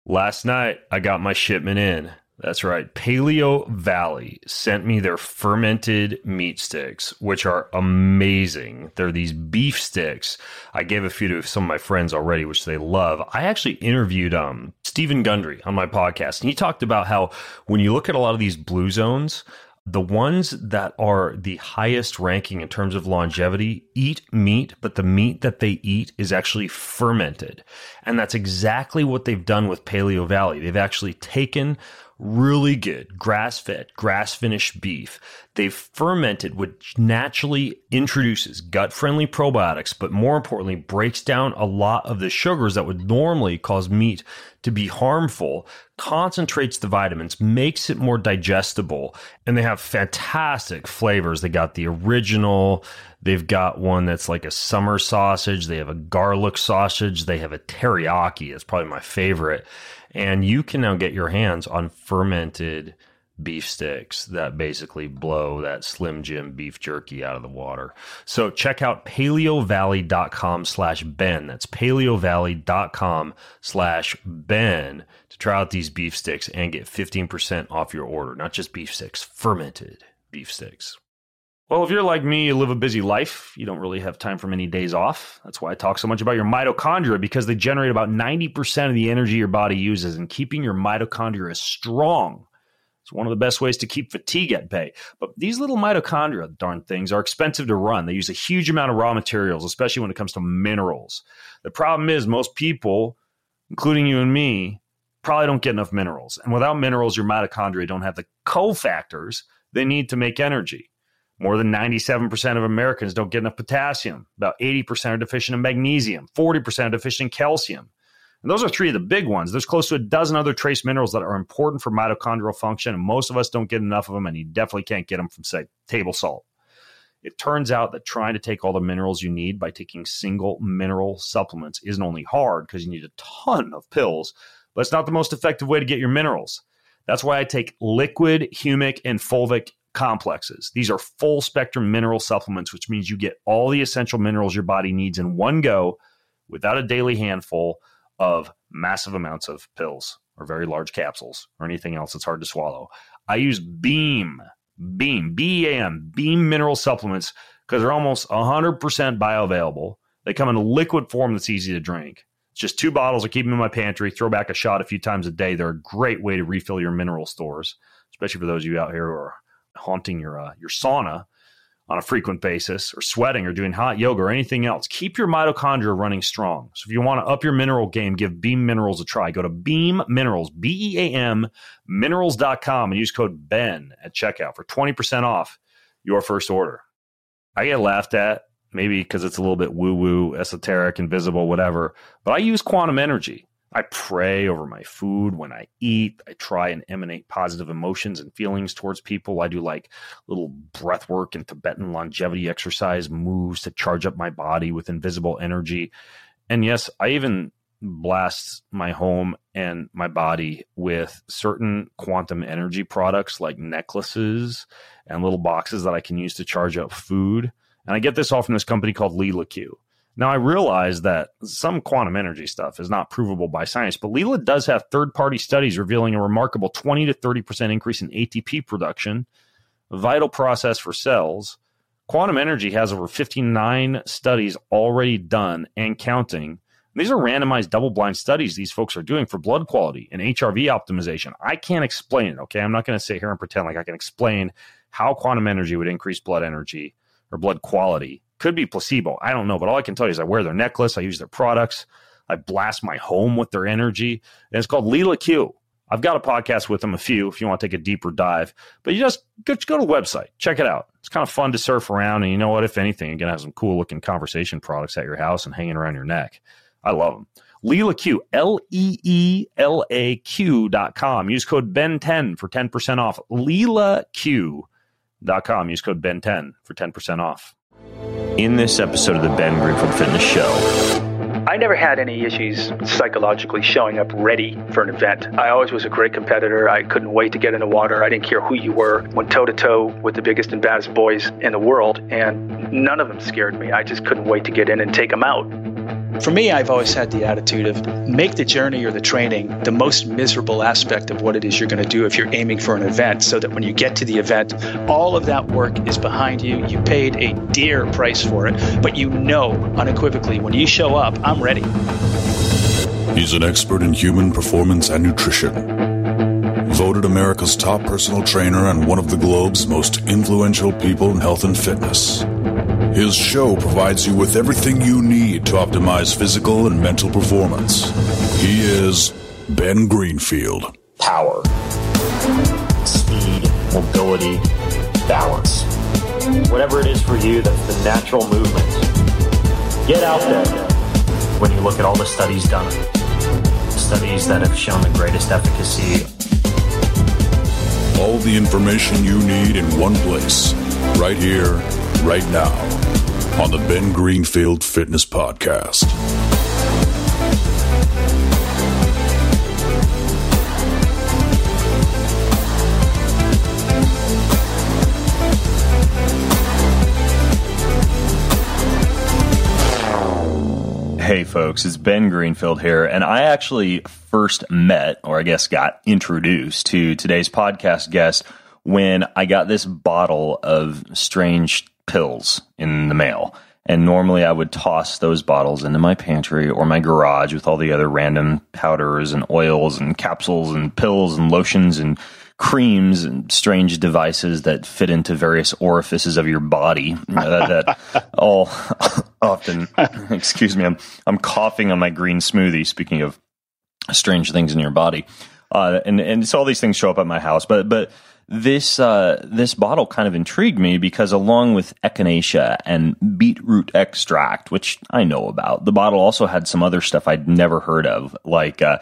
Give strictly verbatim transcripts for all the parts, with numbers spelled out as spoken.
Last night, I got my shipment in. That's right. Paleo Valley sent me their fermented meat sticks, which are amazing. They're these beef sticks. I gave a few to some of my friends already, which they love. I actually interviewed um, Stephen Gundry on my podcast, and he talked about how when you look at a lot of these blue zones, the ones that are the highest ranking in terms of longevity eat meat, but the meat that they eat is actually fermented. And that's exactly what they've done with Paleo Valley. They've actually taken really good grass-fed, grass-finished beef. They've fermented, which naturally introduces gut-friendly probiotics, but more importantly, breaks down a lot of the sugars that would normally cause meat to be harmful, concentrates the vitamins, makes it more digestible, and they have fantastic flavors. They got the original, they've got one that's like a summer sausage, they have a garlic sausage, they have a teriyaki, that's probably my favorite. And you can now get your hands on fermented beef sticks that basically blow that Slim Jim beef jerky out of the water. So check out paleovalley.com slash Ben. That's paleovalley.com slash Ben to try out these beef sticks and get fifteen percent off your order. Not just beef sticks, fermented beef sticks. Well, if you're like me, you live a busy life, you don't really have time for many days off. That's why I talk so much about your mitochondria, because they generate about ninety percent of the energy your body uses, and keeping your mitochondria strong is one of the best ways to keep fatigue at bay. But these little mitochondria, darn things, are expensive to run. They use a huge amount of raw materials, especially when it comes to minerals. The problem is most people, including you and me, probably don't get enough minerals. And without minerals, your mitochondria don't have the cofactors they need to make energy. More than ninety-seven percent of Americans don't get enough potassium. About eighty percent are deficient in magnesium. forty percent are deficient in calcium. And those are three of the big ones. There's close to a dozen other trace minerals that are important for mitochondrial function, and most of us don't get enough of them, and you definitely can't get them from, say, table salt. It turns out that trying to take all the minerals you need by taking single mineral supplements isn't only hard because you need a ton of pills, but it's not the most effective way to get your minerals. That's why I take liquid, humic, and fulvic complexes. These are full spectrum mineral supplements, which means you get all the essential minerals your body needs in one go without a daily handful of massive amounts of pills or very large capsules or anything else that's hard to swallow. I use Beam, Beam, B E A M, Beam mineral supplements because they're almost one hundred percent bioavailable. They come in a liquid form that's easy to drink. It's just two bottles. I keep them in my pantry, throw back a shot a few times a day. They're a great way to refill your mineral stores, especially for those of you out here who are haunting your uh, your sauna on a frequent basis, or sweating, or doing hot yoga, or anything else. Keep your mitochondria running strong. So if you want to up your mineral game, give Beam Minerals a try. Go to Beam Minerals, B E A M, minerals dot com, and use code BEN at checkout for twenty percent off your first order. I get laughed at, maybe because it's a little bit woo-woo, esoteric, invisible, whatever, but I use quantum energy. I pray over my food when I eat. I try and emanate positive emotions and feelings towards people. I do like little breath work and Tibetan longevity exercise moves to charge up my body with invisible energy. And yes, I even blast my home and my body with certain quantum energy products like necklaces and little boxes that I can use to charge up food. And I get this all from this company called Leela Q. Now, I realize that some quantum energy stuff is not provable by science, but Leela does have third-party studies revealing a remarkable twenty to thirty percent increase in A T P production, a vital process for cells. Quantum energy has over fifty-nine studies already done and counting. These are randomized double-blind studies these folks are doing for blood quality and H R V optimization. I can't explain it, okay? I'm not going to sit here and pretend like I can explain how quantum energy would increase blood energy or blood quality. Could be placebo. I don't know. But all I can tell you is I wear their necklace. I use their products. I blast my home with their energy. And it's called Leela Q. I've got a podcast with them, a few, if you want to take a deeper dive. But you just go, go to the website. Check it out. It's kind of fun to surf around. And you know what? If anything, you're going to have some cool-looking conversation products at your house and hanging around your neck. I love them. Leela Q, L E E L A Q dot com. Use code B E N ten for ten percent off. Leela Q dot com. Use code B E N ten for ten percent off. In this episode of the Ben Greenfield Fitness Show, I never had any issues psychologically showing up ready for an event. I always was a great competitor. I couldn't wait to get in the water. I didn't care who you were. Went toe-to-toe with the biggest and baddest boys in the world, and none of them scared me. I just couldn't wait to get in and take them out. For me, I've always had the attitude of make the journey or the training the most miserable aspect of what it is you're going to do if you're aiming for an event, so that when you get to the event, all of that work is behind you. You paid a dear price for it, but you know unequivocally when you show up, I'm ready. He's an expert in human performance and nutrition. Voted America's top personal trainer and one of the globe's most influential people in health and fitness. His show provides you with everything you need to optimize physical and mental performance. He is Ben Greenfield. Power, speed, mobility, balance. Whatever it is for you, that's the natural movement. Get out there. When you look at all the studies done, studies that have shown the greatest efficacy. All the information you need in one place, right here, right now, on the Ben Greenfield Fitness Podcast. Hey folks, it's Ben Greenfield here, and I actually first met, or I guess got introduced to today's podcast guest when I got this bottle of strange pills in the mail. And normally I would toss those bottles into my pantry or my garage with all the other random powders and oils and capsules and pills and lotions and creams and strange devices that fit into various orifices of your body uh, that all often, excuse me, I'm, I'm coughing on my green smoothie, speaking of strange things in your body. Uh, and, and so all these things show up at my house, but, but this, uh, this bottle kind of intrigued me because along with echinacea and beetroot extract, which I know about, the bottle also had some other stuff I'd never heard of, like, uh,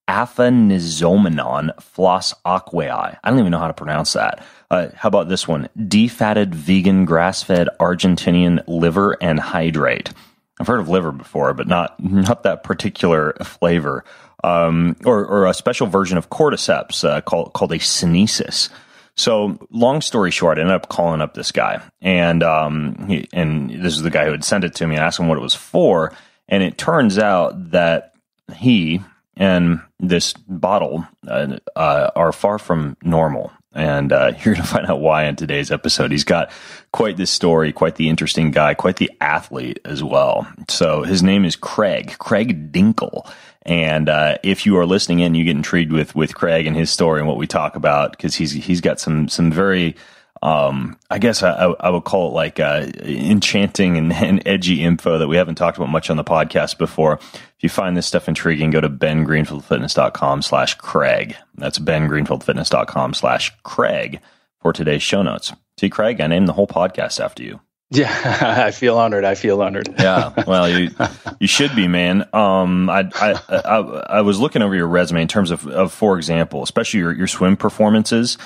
Aphanizomenon floss aquae. I don't even know how to pronounce that. Uh, how about this one? Defatted vegan grass-fed Argentinian liver and hydrate. I've heard of liver before, but not not that particular flavor. Um, or, or a special version of cordyceps uh, called called a synesis. So, long story short, I ended up calling up this guy, and um, he, and this is the guy who had sent it to me. I asked him what it was for, and it turns out that he and this bottle uh, uh, are far from normal. And uh, you're going to find out why in today's episode. He's got quite the story, quite the interesting guy, quite the athlete as well. So his name is Craig, Craig Dinkel. And uh, if you are listening in, you get intrigued with with Craig and his story and what we talk about, because he's he's got some some very, um, I guess I, I would call it like uh, enchanting and, and edgy info that we haven't talked about much on the podcast before. If you find this stuff intriguing, go to bengreenfieldfitness.com slash Craig. That's bengreenfieldfitness.com slash Craig for today's show notes. See, Craig, I named the whole podcast after you. Yeah, I feel honored. I feel honored. Yeah, well, you you should be, man. Um, I, I I I was looking over your resume in terms of, of for example, especially your, your swim performances.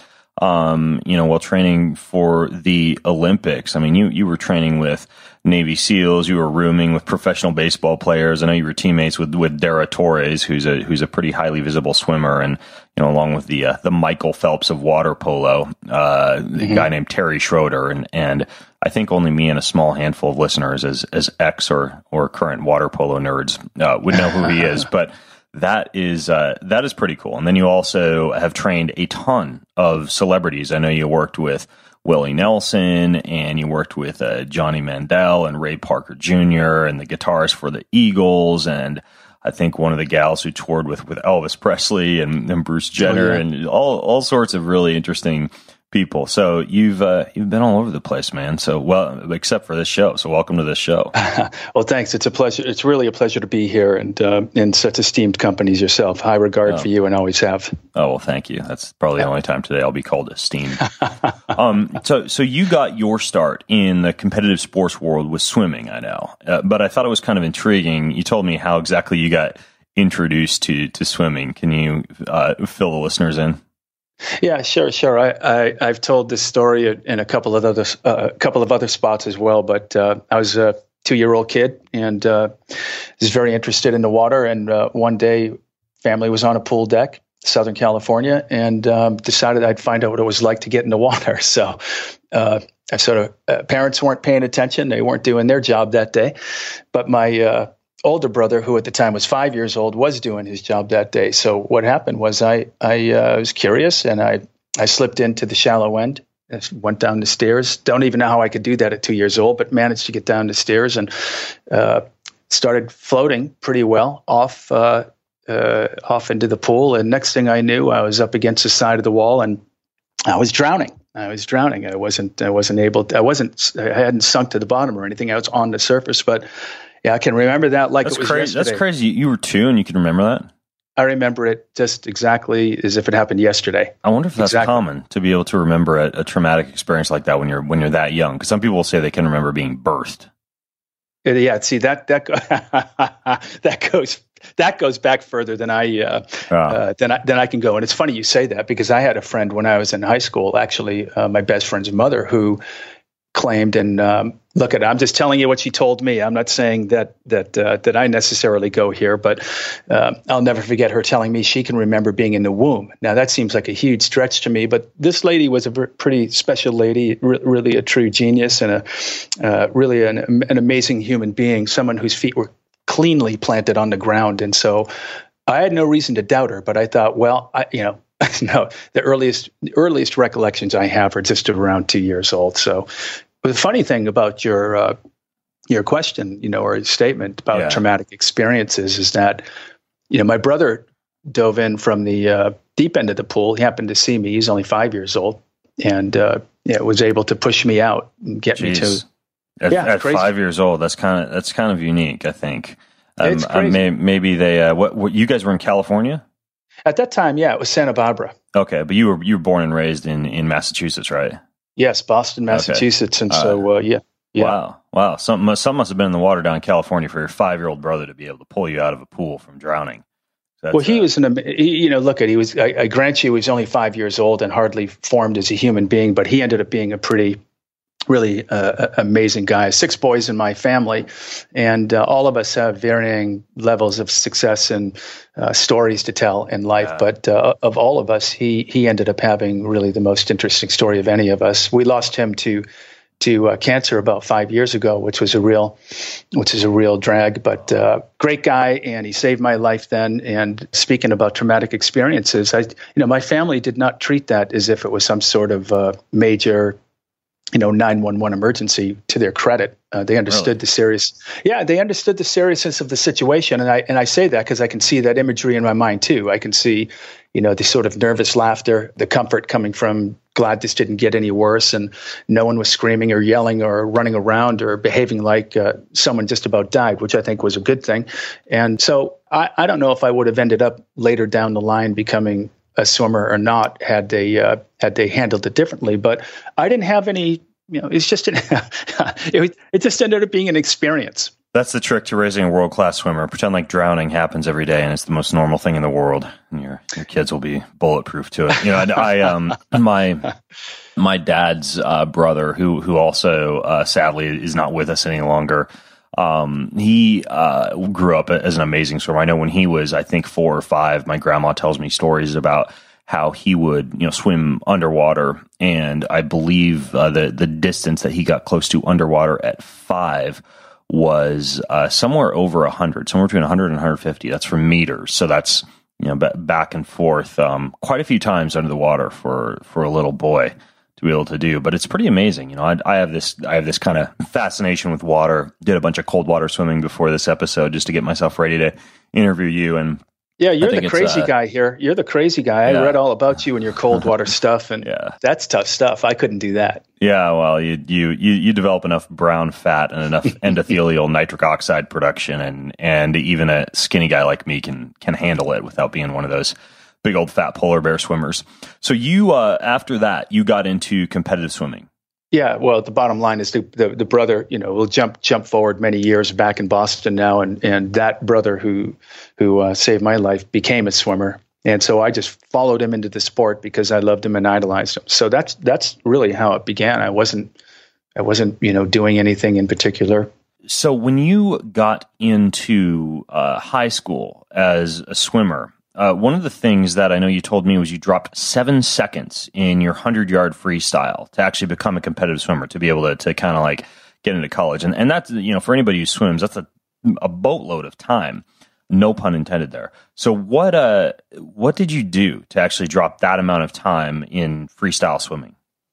Um, you know, while training for the Olympics, I mean, you you were training with Navy SEALs, you were rooming with professional baseball players. I know you were teammates with with Dara Torres, who's a who's a pretty highly visible swimmer, and you know, along with the uh, the Michael Phelps of water polo, uh, mm-hmm. a guy named Terry Schroeder, and and I think only me and a small handful of listeners, as as ex or or current water polo nerds, uh, would know who he is, but. That is uh, that is pretty cool. And then you also have trained a ton of celebrities. I know you worked with Willie Nelson, and you worked with uh, Johnny Mandel and Ray Parker Junior and the guitarist for the Eagles, and I think one of the gals who toured with, with Elvis Presley and, and Bruce Jenner, oh, yeah. and all all sorts of really interesting people. So you've uh, you've been all over the place, man. So well, except for this show. So welcome to this show. Well, thanks. It's a pleasure. It's really a pleasure to be here, and uh, in such esteemed companies yourself. High regard oh. for you, and always have. Oh well, thank you. That's probably the only time today I'll be called esteemed. um, so so you got your start in the competitive sports world with swimming, I know, uh, but I thought it was kind of intriguing. You told me how exactly you got introduced to to swimming. Can you uh, fill the listeners in? Yeah, sure, sure. I, I I've told this story in a couple of other a uh, couple of other spots as well. But uh, I was a two-year-old kid and uh, was very interested in the water. And uh, one day, family was on a pool deck, Southern California, and um, decided I'd find out what it was like to get in the water. So uh, I sort of uh, parents weren't paying attention; they weren't doing their job that day. But my uh, older brother, who at the time was five years old, was doing his job that day. So what happened was I I uh, was curious, and I I slipped into the shallow end. I went down the stairs. Don't even know how I could do that at two years old, but managed to get down the stairs and uh, started floating pretty well off uh, uh, off into the pool. And next thing I knew, I was up against the side of the wall, and I was drowning. I was drowning. I wasn't. I wasn't able. To, I wasn't. I hadn't sunk to the bottom or anything. I was on the surface, but yeah, I can remember that like That's it was crazy. yesterday. That's crazy. You were two, and you can remember that. I remember it just exactly as if it happened yesterday. I wonder if that's exactly. common to be able to remember a, a traumatic experience like that when you're when you're that young. Because some people will say they can remember being birthed. Yeah, see that that that goes that goes back further than I uh, Oh. uh, than I than I can go. And it's funny you say that because I had a friend when I was in high school, actually, uh, my best friend's mother, who claimed and um, look at it. I'm just telling you what she told me. I'm not saying that that uh, that I necessarily go here, but uh, I'll never forget her telling me she can remember being in the womb. Now that seems like a huge stretch to me, but this lady was a pretty special lady, re- really a true genius and a uh, really an, an amazing human being, someone whose feet were cleanly planted on the ground. And so I had no reason to doubt her, but I thought, well, I, you know, no, the earliest the earliest recollections I have are just around two years old. So the funny thing about your uh, your question, you know, or statement about Yeah. traumatic experiences is that, you know, my brother dove in from the uh, deep end of the pool. He happened to see me. He's only five years old, and uh, yeah, was able to push me out and get me Jeez. to. At, Yeah, it's at crazy. five years old, that's kind of that's kind of unique. I think. It's uh, crazy. may, maybe they. Uh, what, what? You guys were in California? At that time, yeah, it was Santa Barbara. Okay, but you were you were born and raised in, in Massachusetts, right? Yes, Boston, Massachusetts, and Uh, so uh, yeah, yeah. Wow, wow. Something must, something must have been in the water down in California for your five year old brother to be able to pull you out of a pool from drowning. That's, Well, he uh, was an, am- he, you know, look at, he was, I, I grant you, he was only five years old and hardly formed as a human being, but he ended up being a pretty, really uh, amazing guy. Six boys in my family, and uh, all of us have varying levels of success and uh, stories to tell in life. Yeah. But uh, of all of us, he he ended up having really the most interesting story of any of us. We lost him to to uh, cancer about five years ago, which was a real, which is a real drag. But uh, great guy, and he saved my life then. And speaking about traumatic experiences, I, you know, my family did not treat that as if it was some sort of uh, major, you know, nine one one emergency. To their credit, uh, they understood Really? the serious. Yeah, they understood the seriousness of the situation, and I and I say that because I can see that imagery in my mind too. I can see, you know, the sort of nervous laughter, the comfort coming from glad this didn't get any worse, and no one was screaming or yelling or running around or behaving like uh, someone just about died, which I think was a good thing. And so I, I don't know if I would have ended up later down the line becoming a swimmer or not had they uh, had they handled it differently. But I didn't have any. You know, it's just an, it, it just ended up being an experience. That's the trick to raising a world class swimmer. Pretend like drowning happens every day, and it's the most normal thing in the world, and your your kids will be bulletproof to it. You know, I, I um my my dad's uh, brother, who who also uh, sadly is not with us any longer. Um, he uh, grew up as an amazing swimmer. I know when he was, I think, four or five, my grandma tells me stories about how he would, you know, swim underwater. And I believe uh, the the distance that he got close to underwater at five was uh, somewhere over one hundred, somewhere between one hundred and one hundred fifty. That's for meters. So that's, you know, b- back and forth um, quite a few times under the water for, for a little boy to be able to do. But it's pretty amazing. You know, I, I have this I have this kind of fascination with water. Did a bunch of cold water swimming before this episode just to get myself ready to interview you. And Yeah, you're think the it's, crazy uh, guy here. You're the crazy guy. Yeah. I read all about you and your cold water stuff, and Yeah. that's tough stuff. I couldn't do that. yeah, well, you you you, you develop enough brown fat and enough endothelial nitric oxide production, and and even a skinny guy like me can can handle it without being one of those big old fat polar bear swimmers. So you uh, after that, you got into competitive swimming. Yeah, well, the bottom line is the, the the brother, you know, will jump jump forward many years back in Boston now, and and that brother who who uh, saved my life became a swimmer, and so I just followed him into the sport because I loved him and idolized him. So that's that's really how it began. I wasn't I wasn't you know doing anything in particular. So when you got into uh, high school as a swimmer, uh, one of the things that I know you told me was you dropped seven seconds in your hundred-yard freestyle to actually become a competitive swimmer, to be able to, to kind of like get into college. And and that's, you know, for anybody who swims, that's a a boatload of time. No pun intended there. So what uh what did you do to actually drop that amount of time in freestyle swimming?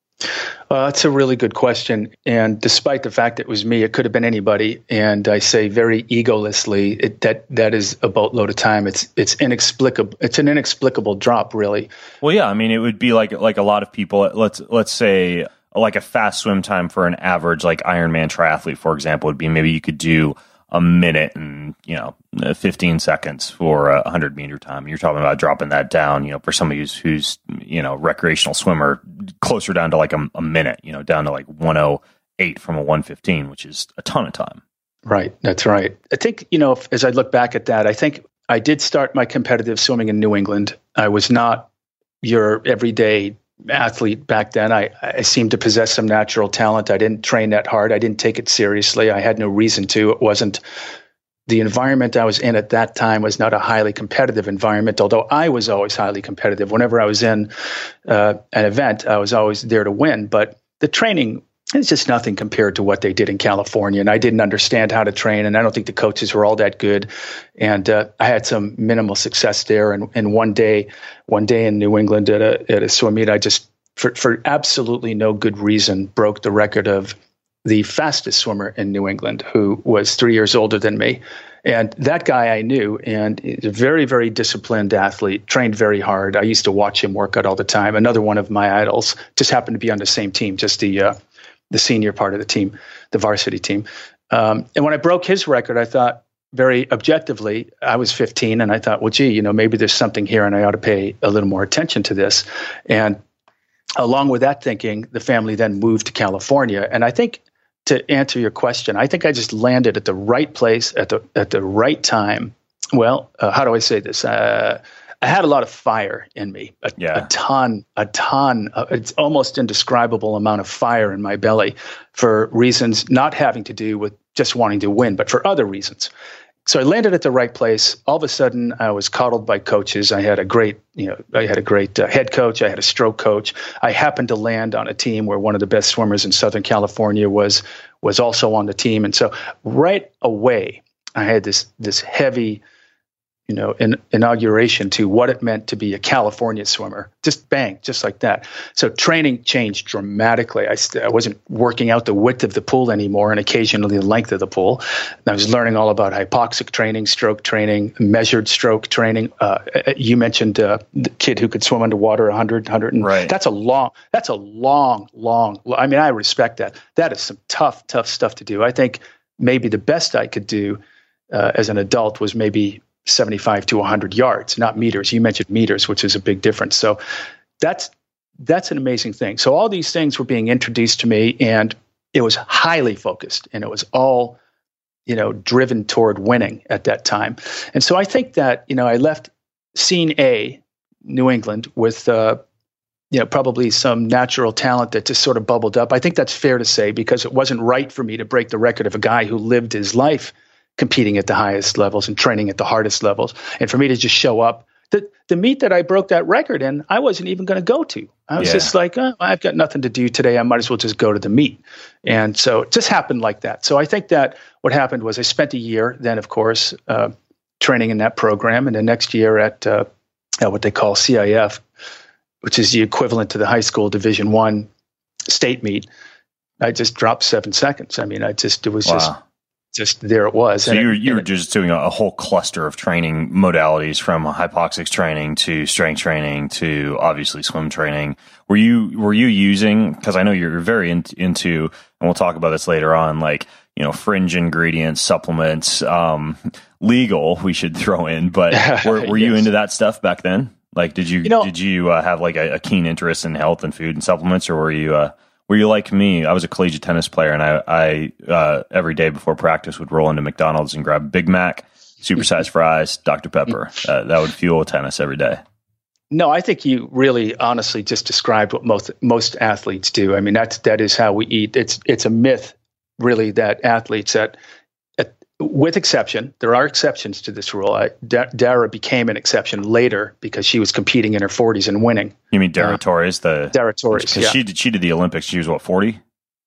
Uh, that's a really good question. And despite the fact it was me, it could have been anybody. And I say very egolessly, it, that that is a boatload of time. It's it's inexplicable. It's an inexplicable drop, really. Well, yeah. I mean, it would be like like a lot of people. Let's let's say like a fast swim time for an average like Ironman triathlete, for example, would be maybe you could do a minute and, you know, fifteen seconds for a hundred meter time. You're talking about dropping that down, you know, for somebody who's, who's, you know, recreational swimmer, closer down to like a, a minute, you know, down to like one oh eight from a one fifteen, which is a ton of time. Right. That's right. I think, you know, if, as I look back at that, I think I did start my competitive swimming in New England. I was not your everyday athlete back then. I, I seemed to possess some natural talent. I didn't train that hard. I didn't take it seriously. I had no reason to. It wasn't the environment I was in at that time was not a highly competitive environment, although I was always highly competitive. Whenever I was in uh, an event, I was always there to win. But the training is just nothing compared to what they did in California. And I didn't understand how to train, and I don't think the coaches were all that good. And uh, I had some minimal success there. And, and one day, one day in New England at a at a swim meet, I just, for, for absolutely no good reason, broke the record of the fastest swimmer in New England, who was three years older than me. And that guy I knew, and he's a very, very disciplined athlete, trained very hard. I used to watch him work out all the time. Another one of my idols, just happened to be on the same team, just the uh, the senior part of the team, the varsity team. Um, and when I broke his record, I thought very objectively, I was fifteen, and I thought, well, gee, you know, maybe there's something here, and I ought to pay a little more attention to this. And along with that thinking, the family then moved to California. And I think, to answer your question, I think I just landed at the right place at the at the right time. Well, uh, how do I say this? Uh, I had a lot of fire in me, a, yeah. a ton, a ton. Uh, it's almost indescribable amount of fire in my belly for reasons not having to do with just wanting to win, but for other reasons. So I landed at the right place. All of a sudden, I was coddled by coaches. I had a great, you know, I had a great uh, head coach. I had a stroke coach. I happened to land on a team where one of the best swimmers in Southern California was was also on the team. And so right away, I had this this heavy, you know, in, inauguration to what it meant to be a California swimmer. Just bang, just like that. So training changed dramatically. I, st- I wasn't working out the width of the pool anymore and occasionally the length of the pool. And I was learning all about hypoxic training, stroke training, measured stroke training. Uh, you mentioned uh, the kid who could swim underwater one hundred, one hundred. And right. That's a long, that's a long, long, I mean, I respect that. That is some tough, tough stuff to do. I think maybe the best I could do uh, as an adult was maybe seventy-five to one hundred yards, not meters. You mentioned meters, which is a big difference. So that's that's an amazing thing. So all these things were being introduced to me, and it was highly focused, and it was all, you know, driven toward winning at that time. And so I think that, you know, I left Scene A, New England, with uh, you know, probably some natural talent that just sort of bubbled up. I think that's fair to say, because it wasn't right for me to break the record of a guy who lived his life competing at the highest levels and training at the hardest levels. And for me to just show up, the, the meet that I broke that record in, I wasn't even going to go to. I was yeah. just like, oh, I've got nothing to do today. I might as well just go to the meet. And so it just happened like that. So I think that what happened was I spent a year then, of course, uh, training in that program. And the next year at uh, uh, what they call C I F, which is the equivalent to the high school Division One state meet, I just dropped seven seconds. I mean, I just, it was wow. just, just there it was. So and you were, it, you were it, just doing a, a whole cluster of training modalities, from hypoxics training to strength training to obviously swim training. Were you, were you using, because I know you're very in, into, and we'll talk about this later on, like, you know, fringe ingredients, supplements, um, legal, we should throw in, but were, were yes. you into that stuff back then? Like, did you, you know, did you uh, have like a, a keen interest in health and food and supplements, or were you, uh, were you like me? I was a collegiate tennis player, and I, I uh, every day before practice would roll into McDonald's and grab Big Mac, supersized fries, Doctor Pepper. Uh, that would fuel tennis every day. No, I think you really honestly just described what most most athletes do. I mean, that's that is how we eat. It's it's a myth, really, that athletes at, at with exception, there are exceptions to this rule. I, da- Dara became an exception later because she was competing in her forties and winning. You mean Dara uh, Torres? The Dara Torres, yeah. She did, she did the Olympics. She was, what, forty?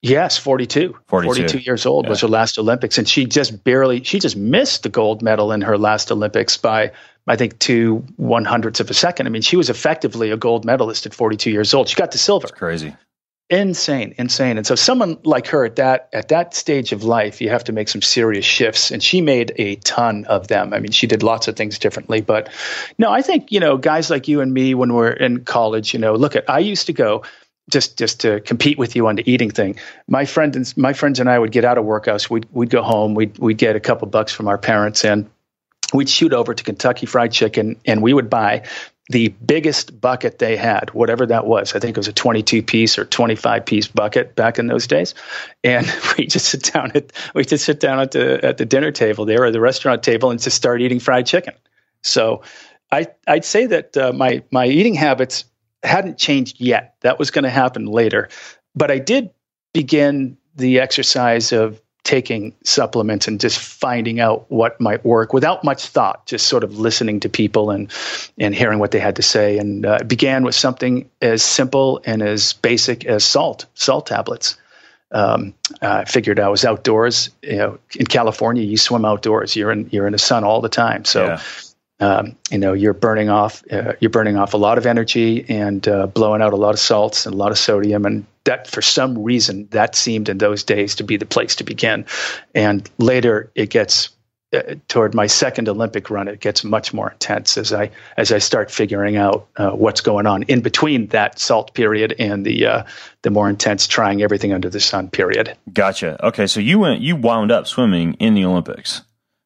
Yes, forty-two. forty-two. forty-two years old yeah. was her last Olympics. And she just barely, she just missed the gold medal in her last Olympics by, I think, two one hundredths of a second. I mean, she was effectively a gold medalist at forty-two years old. She got the silver. That's crazy. Insane, insane. And so someone like her at that at that stage of life, you have to make some serious shifts. And she made a ton of them. I mean, she did lots of things differently. But no, I think, you know, guys like you and me when we're in college, you know, look at, I used to go just just to compete with you on the eating thing. My friend and my friends and I would get out of workouts. We'd we'd go home. We'd we'd get a couple bucks from our parents, and we'd shoot over to Kentucky Fried Chicken, and we would buy the biggest bucket they had, whatever that was. I think it was a twenty-two piece or twenty-five piece bucket back in those days. And we just sit down at we just sit down at the at the dinner table there or the restaurant table and just start eating fried chicken. So I I'd say that uh, my my eating habits hadn't changed yet. That was going to happen later. But I did begin the exercise of taking supplements and just finding out what might work without much thought, just sort of listening to people and and hearing what they had to say. And uh, it began with something as simple and as basic as salt, salt tablets. Um, I figured I was outdoors. You know, in California, you swim outdoors. You're in you're in the sun all the time. So, yeah. um, you know, you're burning off uh, you're burning off a lot of energy and uh, blowing out a lot of salts and a lot of sodium. And that, for some reason, that seemed in those days to be the place to begin. And later, it gets uh, toward my second Olympic run, it gets much more intense as I as I start figuring out uh, what's going on in between that salt period and the uh, the more intense trying everything under the sun period. Gotcha. Okay, so you went you wound up swimming in the Olympics.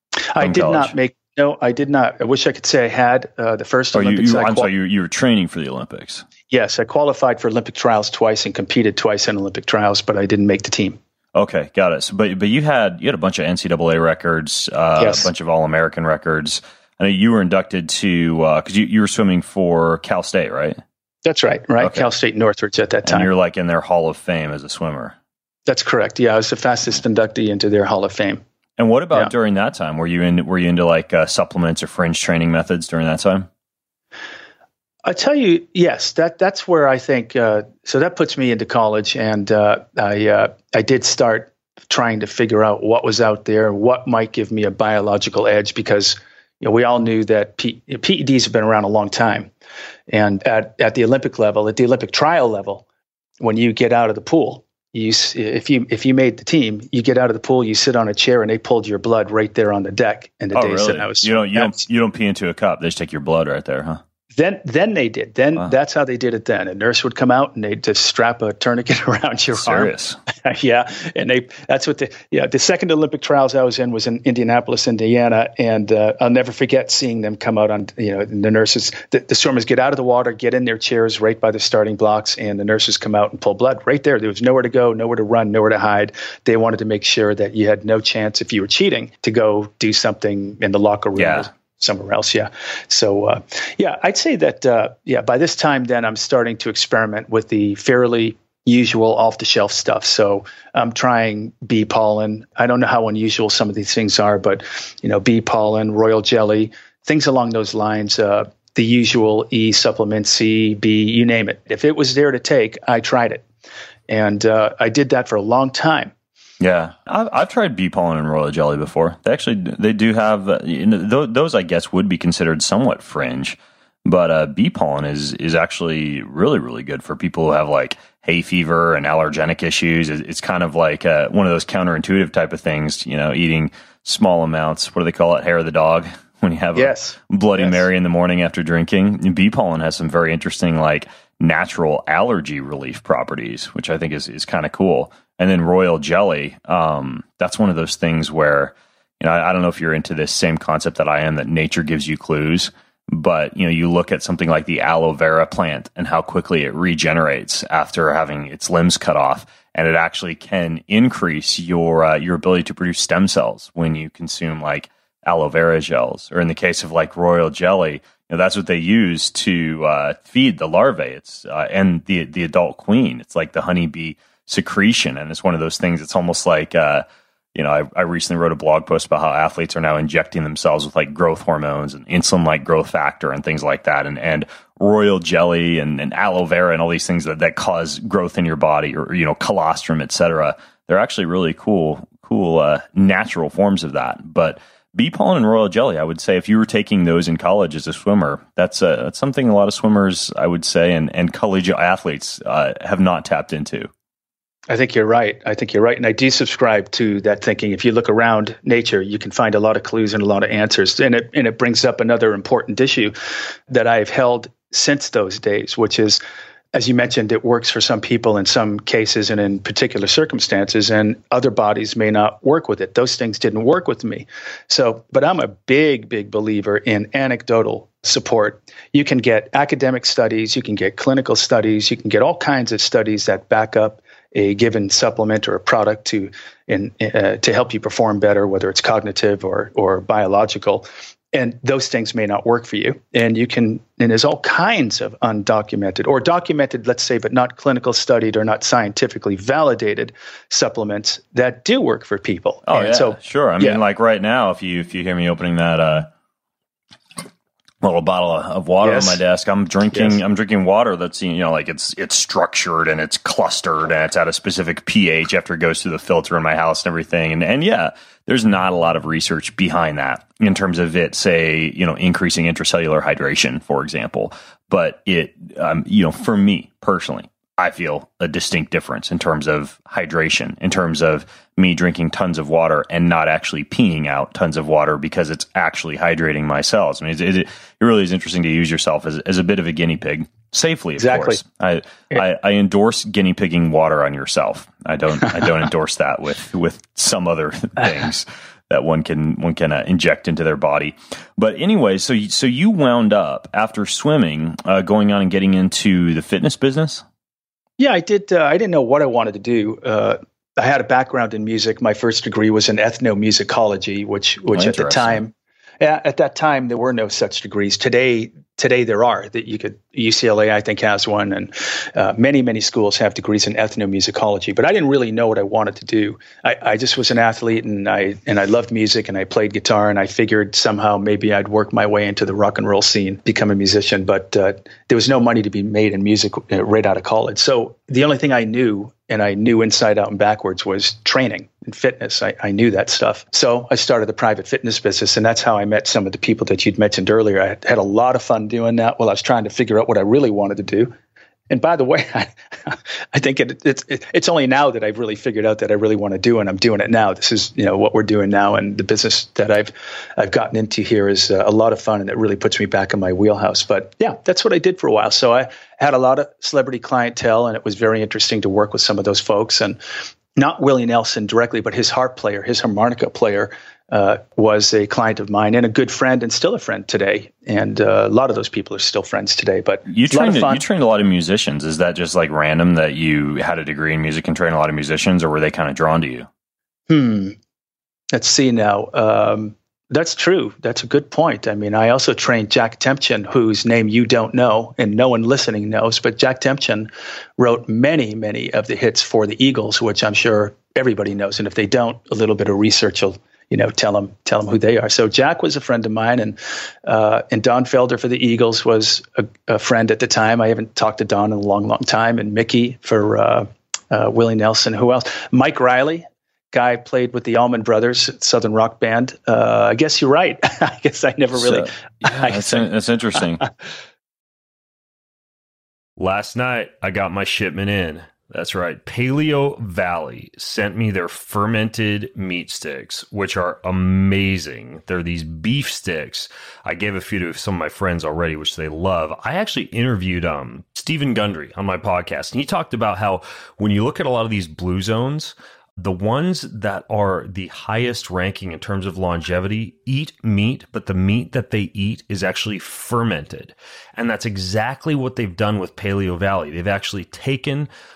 I did college. not make. No, I did not. I wish I could say I had uh, the first oh, Olympics. You, you, I I'm qual- sorry, you, you were training for the Olympics. Yes, I qualified for Olympic trials twice and competed twice in Olympic trials, but I didn't make the team. Okay, got it. So, but but you had you had a bunch of N C double A records, uh, yes. a bunch of All American records. I know you were inducted to because uh, you you were swimming for Cal State, right? That's right, right. Okay. Cal State Northridge at that time. And you're like in their Hall of Fame as a swimmer. That's correct. Yeah, I was the fastest inductee into their Hall of Fame. And what about yeah. during that time? Were you in? Were you into like uh, supplements or fringe training methods during that time? I tell you, yes. That that's where I think. Uh, so that puts me into college, and uh, I uh, I did start trying to figure out what was out there, what might give me a biological edge, because you know we all knew that P- P E Ds have been around a long time, and at at the Olympic level, at the Olympic trial level, when you get out of the pool. You, if you if you made the team, you get out of the pool, you sit on a chair, and they pulled your blood right there on the deck. In the oh, days really? that I was, you don't you don't you don't pee into a cup; they just take your blood right there, huh? Then then they did. Then wow. That's how they did it. Then a nurse would come out and they'd just strap a tourniquet around your Serious. arm. yeah, and they that's what the yeah the second Olympic trials I was in was in Indianapolis, Indiana, and uh, I'll never forget seeing them come out on you know the nurses the, the swimmers get out of the water, get in their chairs right by the starting blocks, and the nurses come out and pull blood right there. There was nowhere to go, nowhere to run, nowhere to hide. They wanted to make sure that you had no chance if you were cheating to go do something in the locker room. Yeah. Somewhere else, yeah. So, uh, yeah, I'd say that, uh, yeah, by this time, then I'm starting to experiment with the fairly usual off-the-shelf stuff. So I'm trying bee pollen. I don't know how unusual some of these things are, but, you know, bee pollen, royal jelly, things along those lines, uh, the usual E supplement, C, B, you name it. If it was there to take, I tried it. And uh, I did that for a long time. Yeah, I've, I've tried bee pollen and royal jelly before. They actually they do have uh, you know, th- those. I guess would be considered somewhat fringe, but uh, bee pollen is is actually really really good for people who have like hay fever and allergenic issues. It's kind of like uh, one of those counterintuitive type of things. You know, eating small amounts. What do they call it? Hair of the dog. When you have yes. a Bloody yes. Mary in the morning after drinking, bee pollen has some very interesting like natural allergy relief properties, which I think is is kind of cool. And then royal jelly, um, that's one of those things where, you know, I, I don't know if you're into this same concept that I am, that nature gives you clues, but, you know, you look at something like the aloe vera plant and how quickly it regenerates after having its limbs cut off. And it actually can increase your, uh, your ability to produce stem cells when you consume like aloe vera gels, or in the case of like royal jelly, you know, that's what they use to, uh, feed the larvae. It's, uh, and the, the adult queen. It's like the honeybee secretion, and it's one of those things. It's almost like uh you know, I, I recently wrote a blog post about how athletes are now injecting themselves with like growth hormones and insulin-like growth factor and things like that, and and royal jelly and, and aloe vera and all these things that, that cause growth in your body, or, you know, colostrum, et cetera. They're actually really cool, cool uh, natural forms of that. But bee pollen and royal jelly, I would say, if you were taking those in college as a swimmer, that's, uh, that's something a lot of swimmers, I would say, and, and collegiate athletes uh, have not tapped into. I think you're right. I think you're right. And I do subscribe to that thinking. If you look around nature, you can find a lot of clues and a lot of answers. And it, and it brings up another important issue that I've held since those days, which is, as you mentioned, it works for some people in some cases and in particular circumstances, and other bodies may not work with it. Those things didn't work with me. So, but I'm a big, big believer in anecdotal support. You can get academic studies, you can get clinical studies, you can get all kinds of studies that back up a given supplement or a product to in, uh, to help you perform better, whether it's cognitive or or biological. And those things may not work for you. And you can, and there's all kinds of undocumented or documented, let's say, but not clinical studied or not scientifically validated supplements that do work for people. Oh, and yeah, so, sure. I yeah. mean, like right now, if you, if you hear me opening that, uh, little bottle of water yes. on my desk, I'm drinking, yes. I'm drinking water that's, you know, like it's, it's structured and it's clustered and it's at a specific pH after it goes through the filter in my house and everything. And, and yeah, there's not a lot of research behind that in terms of it, say, you know, increasing intracellular hydration, for example. But it, um, you know, for me personally, I feel a distinct difference in terms of hydration, in terms of me drinking tons of water and not actually peeing out tons of water because it's actually hydrating my cells. I mean, it, it, it really is interesting to use yourself as, as a bit of a guinea pig, safely, of exactly. course. I, I, I endorse guinea pigging water on yourself. I don't I don't endorse that with, with some other things that one can one can uh, inject into their body. But anyway, so you, so you wound up after swimming, uh, going on and getting into the fitness business. Yeah, I did. Uh, I didn't know what I wanted to do. Uh, I had a background in music. My first degree was in ethnomusicology, which, which oh, at the time, yeah, at that time there were no such degrees. Today, today there are. That you could U C L A, I think, has one, and uh, many, many schools have degrees in ethnomusicology. But I didn't really know what I wanted to do. I, I just was an athlete, and I and I loved music, and I played guitar, and I figured somehow maybe I'd work my way into the rock and roll scene, become a musician. But uh, there was no money to be made in music uh, right out of college. So the only thing I knew, and I knew inside out and backwards, was training and fitness. I, I knew that stuff. So I started a private fitness business, and that's how I met some of the people that you'd mentioned earlier. I had, had a lot of fun doing that while I was trying to figure out what I really wanted to do. And by the way, I, I think it, it's it's only now that I've really figured out that I really want to do, and I'm doing it now. This is, you know, what we're doing now, and the business that I've I've gotten into here is a lot of fun, and it really puts me back in my wheelhouse. But yeah, that's what I did for a while. So I had a lot of celebrity clientele, and it was very interesting to work with some of those folks. And not Willie Nelson directly, but his harp player, his harmonica player, uh, was a client of mine and a good friend, and still a friend today. And uh, a lot of those people are still friends today. But you trained, you trained a lot of musicians. Is that just like random that you had a degree in music and trained a lot of musicians, or were they kind of drawn to you? Hmm. Let's see now. Um, that's true. That's a good point. I mean, I also trained Jack Tempchin, whose name you don't know and no one listening knows, but Jack Tempchin wrote many, many of the hits for the Eagles, which I'm sure everybody knows. And if they don't, a little bit of research will, you know, tell them, tell them who they are. So Jack was a friend of mine, and uh, and Don Felder for the Eagles was a, a friend at the time. I haven't talked to Don in a long, long time. And Mickey for uh, uh, Willie Nelson. Who else? Mike Riley. Guy played with the Allman Brothers, Southern rock band. Uh, I guess you're right. I guess I never really. So, yeah, that's, that's interesting. Last night, I got my shipment in. That's right. Paleo Valley sent me their fermented meat sticks, which are amazing. They're these beef sticks. I gave a few to some of my friends already, which they love. I actually interviewed um, Stephen Gundry on my podcast, and he talked about how when you look at a lot of these blue zones, the ones that are the highest ranking in terms of longevity eat meat, but the meat that they eat is actually fermented. And that's exactly what they've done with Paleo Valley. They've actually taken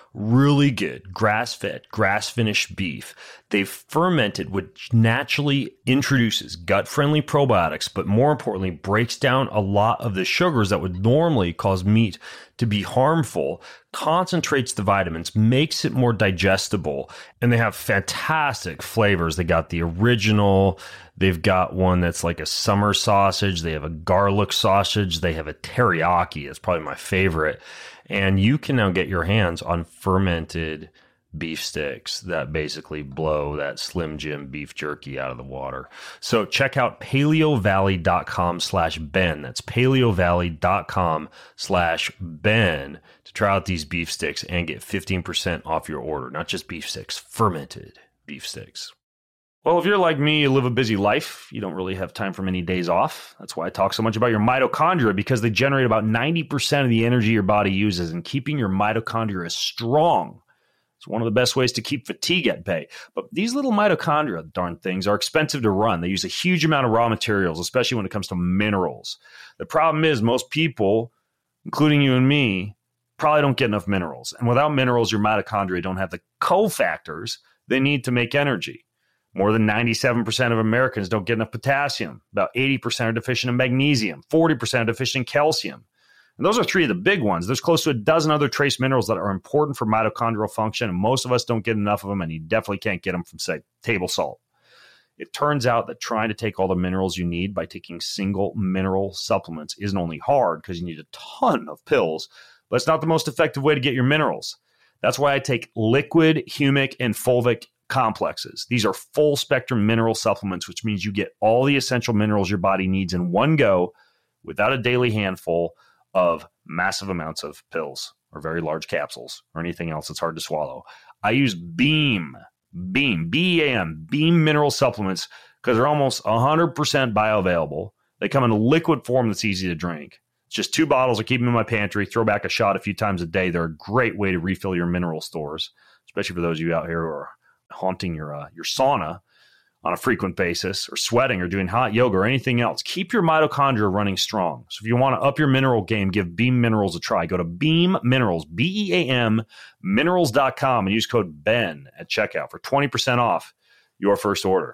really good grass-fed, grass-finished beef they've fermented, which naturally introduces gut-friendly probiotics, but more importantly, breaks down a lot of the sugars that would normally cause meat to be harmful, concentrates the vitamins, makes it more digestible, and they have fantastic flavors. They got the original, they've got one that's like a summer sausage, they have a garlic sausage, they have a teriyaki, that's probably my favorite. And you can now get your hands on fermented beef sticks that basically blow that Slim Jim beef jerky out of the water. So check out paleovalley.com slash Ben. That's paleovalley.com slash Ben to try out these beef sticks and get fifteen percent off your order. Not just beef sticks, fermented beef sticks. Well, if you're like me, you live a busy life. You don't really have time for many days off. That's why I talk so much about your mitochondria, because they generate about ninety percent of the energy your body uses, and keeping your mitochondria strong is one of the best ways to keep fatigue at bay. But these little mitochondria, darn things, are expensive to run. They use a huge amount of raw materials, especially when it comes to minerals. The problem is most people, including you and me, probably don't get enough minerals. And without minerals, your mitochondria don't have the cofactors they need to make energy. More than ninety-seven percent of Americans don't get enough potassium. About eighty percent are deficient in magnesium. forty percent are deficient in calcium. And those are three of the big ones. There's close to a dozen other trace minerals that are important for mitochondrial function, and most of us don't get enough of them, and you definitely can't get them from, say, table salt. It turns out that trying to take all the minerals you need by taking single mineral supplements isn't only hard because you need a ton of pills, but it's not the most effective way to get your minerals. That's why I take liquid, humic, and fulvic complexes. These are full spectrum mineral supplements, which means you get all the essential minerals your body needs in one go without a daily handful of massive amounts of pills or very large capsules or anything else that's hard to swallow. I use Beam, Beam, B E A M, Beam mineral supplements because they're almost one hundred percent bioavailable. They come in a liquid form that's easy to drink. It's just two bottles. I keep them in my pantry, throw back a shot a few times a day. They're a great way to refill your mineral stores, especially for those of you out here who are haunting your uh, your sauna on a frequent basis, or sweating, or doing hot yoga, or anything else. Keep your mitochondria running strong. So if you want to up your mineral game, give Beam Minerals a try. Go to Beam Minerals, B E A M, minerals dot com, and use code BEN at checkout for twenty percent off your first order.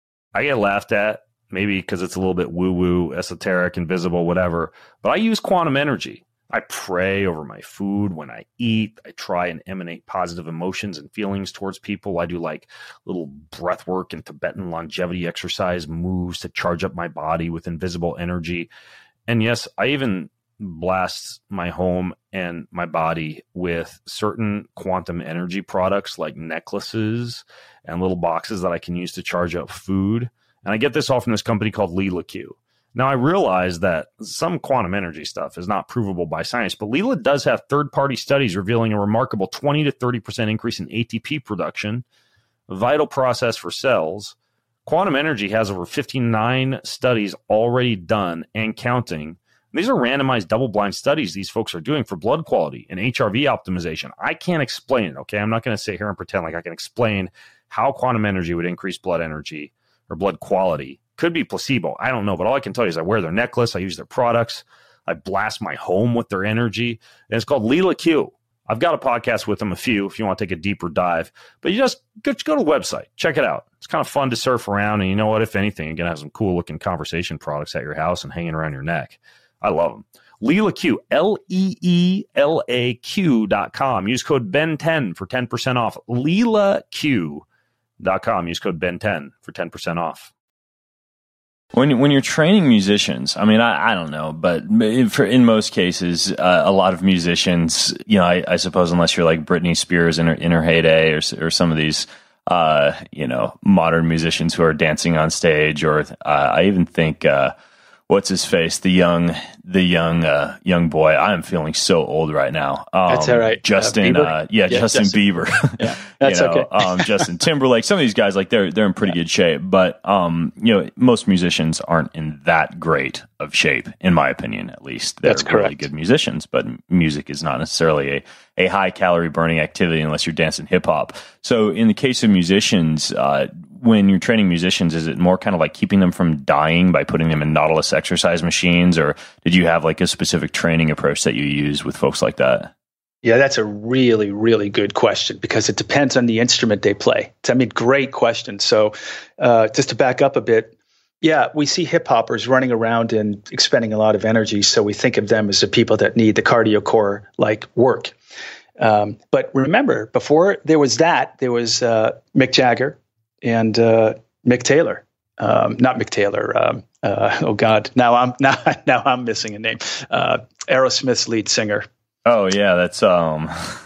I get laughed at, maybe because it's a little bit woo-woo, esoteric, invisible, whatever, but I use quantum energy. I pray over my food when I eat. I try and emanate positive emotions and feelings towards people. I do like little breath work and Tibetan longevity exercise moves to charge up my body with invisible energy. And yes, I even blast my home and my body with certain quantum energy products like necklaces and little boxes that I can use to charge up food. And I get this all from this company called Lila Q. Now, I realize that some quantum energy stuff is not provable by science, but Lila does have third-party studies revealing a remarkable twenty to thirty percent increase in A T P production, a vital process for cells. Quantum energy has over fifty-nine studies already done and counting. These are randomized double-blind studies these folks are doing for blood quality and H R V optimization. I can't explain it, okay? I'm not going to sit here and pretend like I can explain how quantum energy would increase blood energy or blood quality. Could be placebo. I don't know. But all I can tell you is I wear their necklace. I use their products. I blast my home with their energy. And it's called Lila Q. I've got a podcast with them, a few, if you want to take a deeper dive. But you just go, just go to the website. Check it out. It's kind of fun to surf around. And you know what? If anything, you're going to have some cool-looking conversation products at your house and hanging around your neck. I love them. Lila Q, L E E L A Q dot com. Use code B E N ten for ten percent off. Lila Q dot com. Use code B E N ten for ten percent off. When when you're training musicians, I mean, I, I don't know, but in, for, in most cases, uh, a lot of musicians, you know, I, I suppose unless you're like Britney Spears in her, in her heyday, or or some of these, uh, you know, modern musicians who are dancing on stage, or uh, I even think, uh, what's his face, the young, the young, uh, young boy. I am feeling so old right now. Um, that's all right. Justin, uh, uh, yeah, yeah, Justin, Justin Bieber. Yeah, that's you know, okay. um, Justin Timberlake. Some of these guys, like they're they're in pretty yeah. good shape, but um, you know, most musicians aren't in that great of shape, in my opinion, at least. They're that's correct. Really good musicians, but music is not necessarily a a high calorie burning activity unless you're dancing hip hop. So, in the case of musicians, uh, when you're training musicians, is it more kind of like keeping them from dying by putting them in Nautilus exercise machines, or did you have like a specific training approach that you use with folks like that? Yeah, that's a really, really good question because it depends on the instrument they play. I mean, great question. So uh, just to back up a bit, yeah, we see hip hoppers running around and expending a lot of energy. So we think of them as the people that need the cardio core like work. Um, but remember, before there was that, there was uh, Mick Jagger and uh, Mick Taylor. Um, not Mick Taylor. Um, uh, oh God, now I'm now now I'm missing a name. Uh, Aerosmith's lead singer. Oh yeah, that's um.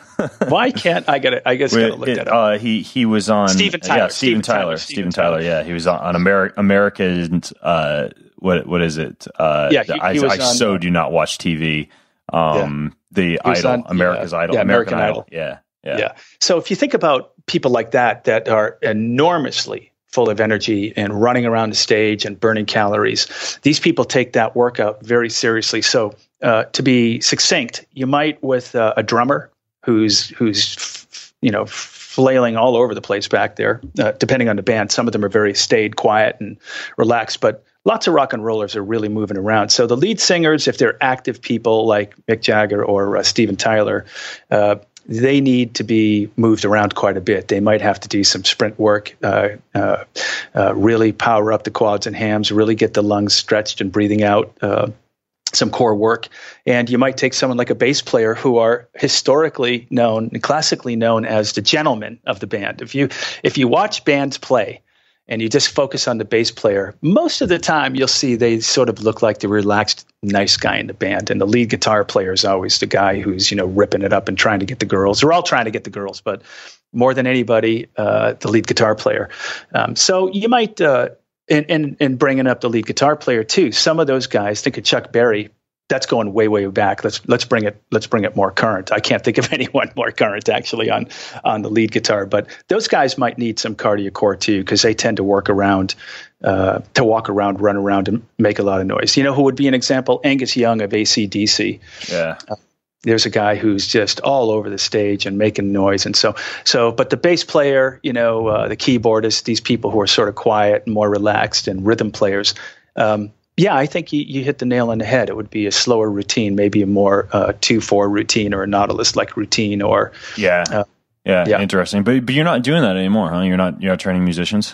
Why can't I get it? I guess I gotta look it, that up. Uh, he he was on Steven Tyler. Yeah, Steven, Steven Tyler. Tyler. Steven Tyler. Yeah, he was on, on Ameri- American. Uh, what what is it? Uh, yeah, he, I, he was I on, so uh, do not watch T V. Um, yeah. The Idol, on, America's yeah, Idol, yeah, American, American Idol. Idol. Yeah, yeah, yeah. So if you think about people like that that are enormously full of energy and running around the stage and burning calories, these people take that workout very seriously. So uh, to be succinct, you might with uh, a drummer who's who's you know flailing all over the place back there. Uh, depending on the band, some of them are very staid, quiet, and relaxed, but lots of rock and rollers are really moving around. So the lead singers, if they're active people like Mick Jagger or uh, Steven Tyler, uh, they need to be moved around quite a bit. They might have to do some sprint work, uh, uh, uh, really power up the quads and hams, really get the lungs stretched and breathing out, uh, some core work. And you might take someone like a bass player who are historically known and classically known as the gentleman of the band. If you if you watch bands play, and you just focus on the bass player, most of the time you'll see they sort of look like the relaxed, nice guy in the band. And the lead guitar player is always the guy who's, you know, ripping it up and trying to get the girls. They're all trying to get the girls, but more than anybody, uh, the lead guitar player. Um, so you might, uh, and, and, and bringing up the lead guitar player too, some of those guys, think of Chuck Berry. That's going way, way back. Let's let's bring it let's bring it more current. I can't think of anyone more current actually on on the lead guitar, but those guys might need some cardio core too because they tend to work around, uh, to walk around, run around, and make a lot of noise. You know who would be an example? Angus Young of A C D C. Yeah. Uh, there's a guy who's just all over the stage and making noise, and so so. But the bass player, you know, uh, the keyboardist, these people who are sort of quiet and more relaxed, and rhythm players. Um, Yeah, I think you, you hit the nail on the head. It would be a slower routine, maybe a more uh, two four routine or a Nautilus-like routine, or yeah, uh, yeah, yeah, interesting. But but you're not doing that anymore, huh? You're not you're not training musicians.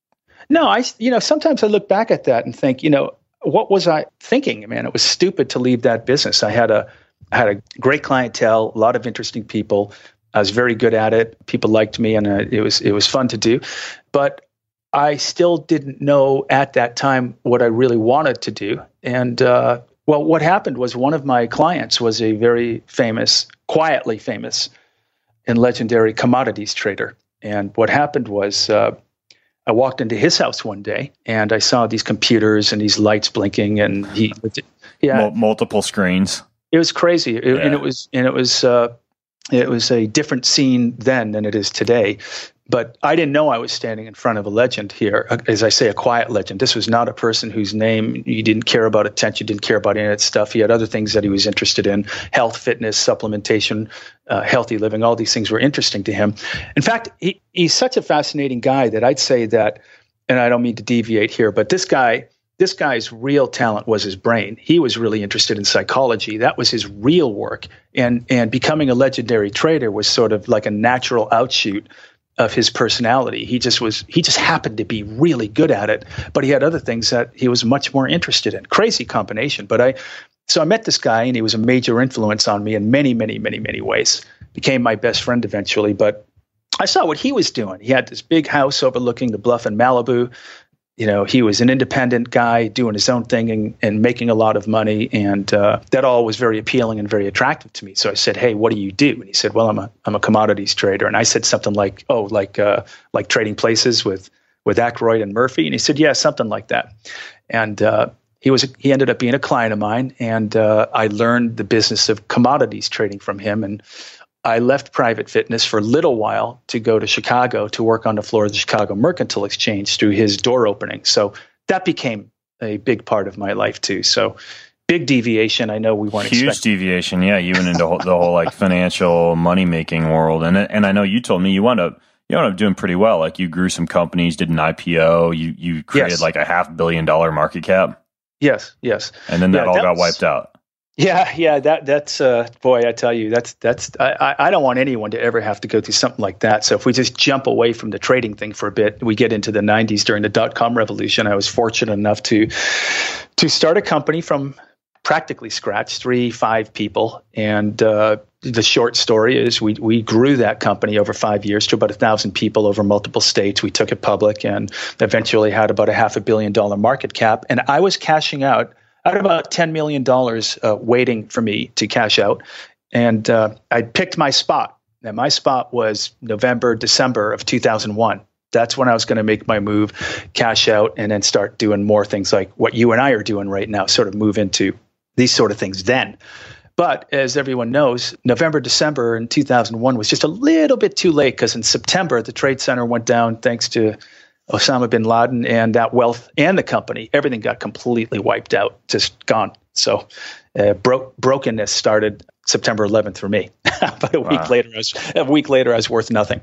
No, I you know sometimes I look back at that and think, you know, what was I thinking? Man, it was stupid to leave that business. I had a I had a great clientele, a lot of interesting people. I was very good at it. People liked me, and uh, it was it was fun to do, but I still didn't know at that time what I really wanted to do. And, uh, well, what happened was one of my clients was a very famous, quietly famous and legendary commodities trader. And what happened was uh, I walked into his house one day and I saw these computers and these lights blinking, and he, yeah, multiple screens. It was crazy. It, yeah. And it was, and it was, uh, it was a different scene then than it is today. But I didn't know I was standing in front of a legend here, as I say, a quiet legend. This was not a person whose name you didn't care about attention, didn't care about any of that stuff. He had other things that he was interested in: health, fitness, supplementation, uh, healthy living. All these things were interesting to him. In fact, he, he's such a fascinating guy that I'd say that, and I don't mean to deviate here, but this guy, this guy's real talent was his brain. He was really interested in psychology. That was his real work. And, and becoming a legendary trader was sort of like a natural outshoot of his personality. He just was, he just happened to be really good at it, but he had other things that he was much more interested in. Crazy combination. But I, so I met this guy, and he was a major influence on me in many, many, many, many ways. Became my best friend eventually, but I saw what he was doing. He had this big house overlooking the bluff in Malibu. You know, he was an independent guy doing his own thing and, and making a lot of money. And uh, that all was very appealing and very attractive to me. So I said, hey, what do you do? And he said, well, I'm a I'm a commodities trader. And I said something like, oh, like uh, like trading places with with Aykroyd and Murphy. And he said, yeah, something like that. And uh, he was he ended up being a client of mine. And uh, I learned the business of commodities trading from him. And I left private fitness for a little while to go to Chicago to work on the floor of the Chicago Mercantile Exchange through his door opening. So that became a big part of my life too. So big deviation. I know we weren't huge expecting. deviation. Yeah, you went into the whole like financial money making world, and and I know you told me you wound up you wound up doing pretty well. Like you grew some companies, did an I P O, you you created yes. like a half billion dollar market cap. Yes, yes. And then that yeah, all that got was, wiped out. Yeah, yeah, that that's uh, boy, I tell you, that's that's I, I don't want anyone to ever have to go through something like that. So if we just jump away from the trading thing for a bit, we get into the nineties during the dot-com revolution. I was fortunate enough to to start a company from practically scratch, three, five people, and uh, the short story is we we grew that company over five years to about a thousand people over multiple states. We took it public and eventually had about a half a billion dollar market cap, and I was cashing out. I had about ten million dollars uh, waiting for me to cash out. And uh, I picked my spot. And my spot was November, December of two thousand one. That's when I was going to make my move, cash out, and then start doing more things like what you and I are doing right now, sort of move into these sort of things then. But as everyone knows, November, December in two thousand one was just a little bit too late because in September, the Trade Center went down thanks to Osama bin Laden and that wealth and the company, everything got completely wiped out, just gone. So uh, bro- brokenness started September eleventh for me. But a wow. week later, I was, a week later, I was worth nothing.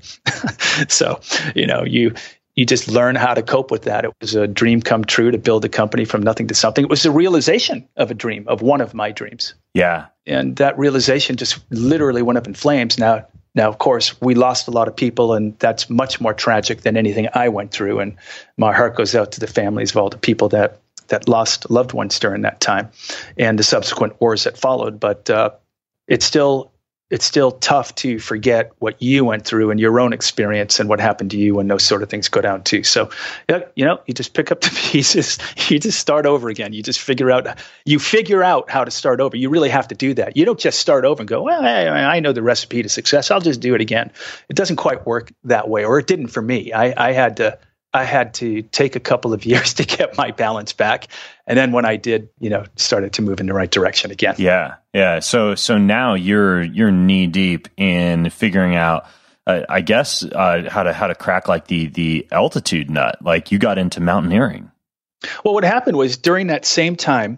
So, you know, you you just learn how to cope with that. It was a dream come true to build a company from nothing to something. It was a realization of a dream, of one of my dreams. Yeah. And that realization just literally went up in flames. Now, Now, of course, we lost a lot of people, and that's much more tragic than anything I went through. And my heart goes out to the families of all the people that that lost loved ones during that time and the subsequent wars that followed. But uh, it's still it's still tough to forget what you went through and your own experience and what happened to you when those sort of things go down too. So, you know, you just pick up the pieces, you just start over again. You just figure out, you figure out how to start over. You really have to do that. You don't just start over and go, well, I, I know the recipe to success. I'll just do it again. It doesn't quite work that way, or it didn't for me. I, I had to, I had to take a couple of years to get my balance back. And then when I did, you know, started to move in the right direction again. Yeah. Yeah. So, so now you're, you're knee deep in figuring out, uh, I guess, uh, how to, how to crack like the, the altitude nut. Like you got into mountaineering. Well, what happened was during that same time,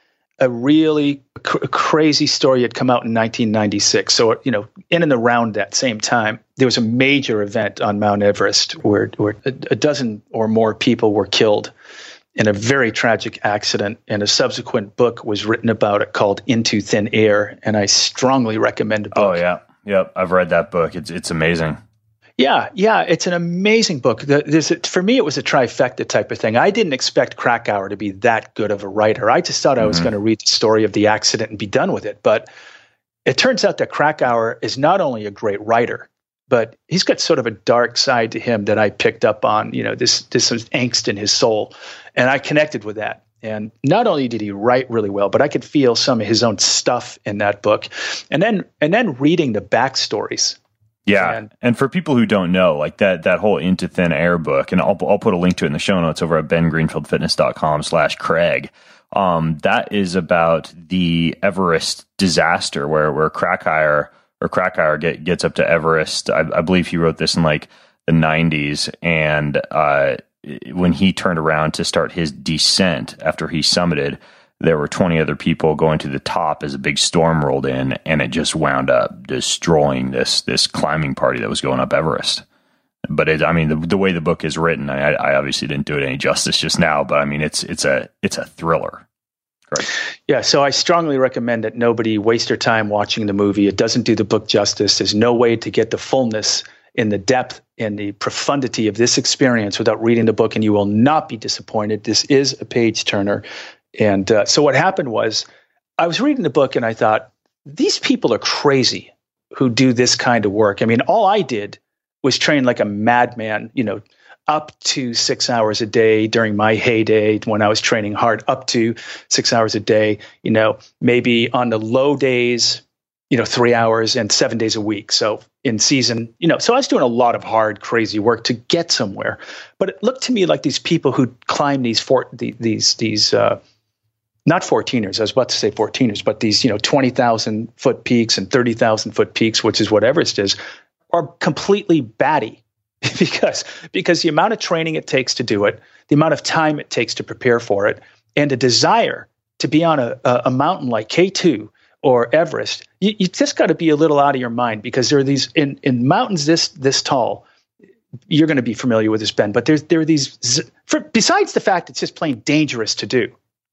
a really cr- crazy story had come out in nineteen ninety-six. So, you know, in and around that same time, there was a major event on Mount Everest where, where a, a dozen or more people were killed in a very tragic accident. And a subsequent book was written about it called Into Thin Air. And I strongly recommend the book. Oh, yeah. Yep. I've read that book. It's it's amazing. Yeah, yeah, it's an amazing book. There's a, for me, it was a trifecta type of thing. I didn't expect Krakauer to be that good of a writer. I just thought I was mm-hmm. going to read the story of the accident and be done with it. But it turns out that Krakauer is not only a great writer, but he's got sort of a dark side to him that I picked up on. You know, this this angst in his soul, and I connected with that. And not only did he write really well, but I could feel some of his own stuff in that book. And then and then reading the backstories. Yeah, and, and for people who don't know, like that that whole Into Thin Air book, and I'll I'll put a link to it in the show notes over at ben greenfield fitness dot com slash Craig. Um, that is about the Everest disaster where where Krakauer or Krakauer get, gets up to Everest. I, I believe he wrote this in like the nineties, and uh, when he turned around to start his descent after he summited, there were twenty other people going to the top as a big storm rolled in, and it just wound up destroying this this climbing party that was going up Everest. But it, I mean, the, the way the book is written, I, I obviously didn't do it any justice just now, but I mean, it's it's a it's a thriller. Right. Yeah, so I strongly recommend that nobody waste their time watching the movie. It doesn't do the book justice. There's no way to get the fullness in the depth and the profundity of this experience without reading the book, and you will not be disappointed. This is a page turner. And uh, so what happened was I was reading the book and I thought, these people are crazy who do this kind of work. I mean, all I did was train like a madman, you know, up to six hours a day during my heyday when I was training hard, up to six hours a day, you know, maybe on the low days, you know, three hours and seven days a week. So in season, you know, so I was doing a lot of hard, crazy work to get somewhere. But it looked to me like these people who climb these, for, the, these, these, uh, not fourteeners, I was about to say fourteeners, but these, you know, twenty thousand foot peaks and thirty thousand foot peaks, which is what Everest is, are completely batty because, because the amount of training it takes to do it, the amount of time it takes to prepare for it, and the desire to be on a, a, a mountain like K two or Everest, you, you just got to be a little out of your mind because there are these, in, in mountains this this tall, you're going to be familiar with this, Ben, but there's, there are these, for, besides the fact it's just plain dangerous to do.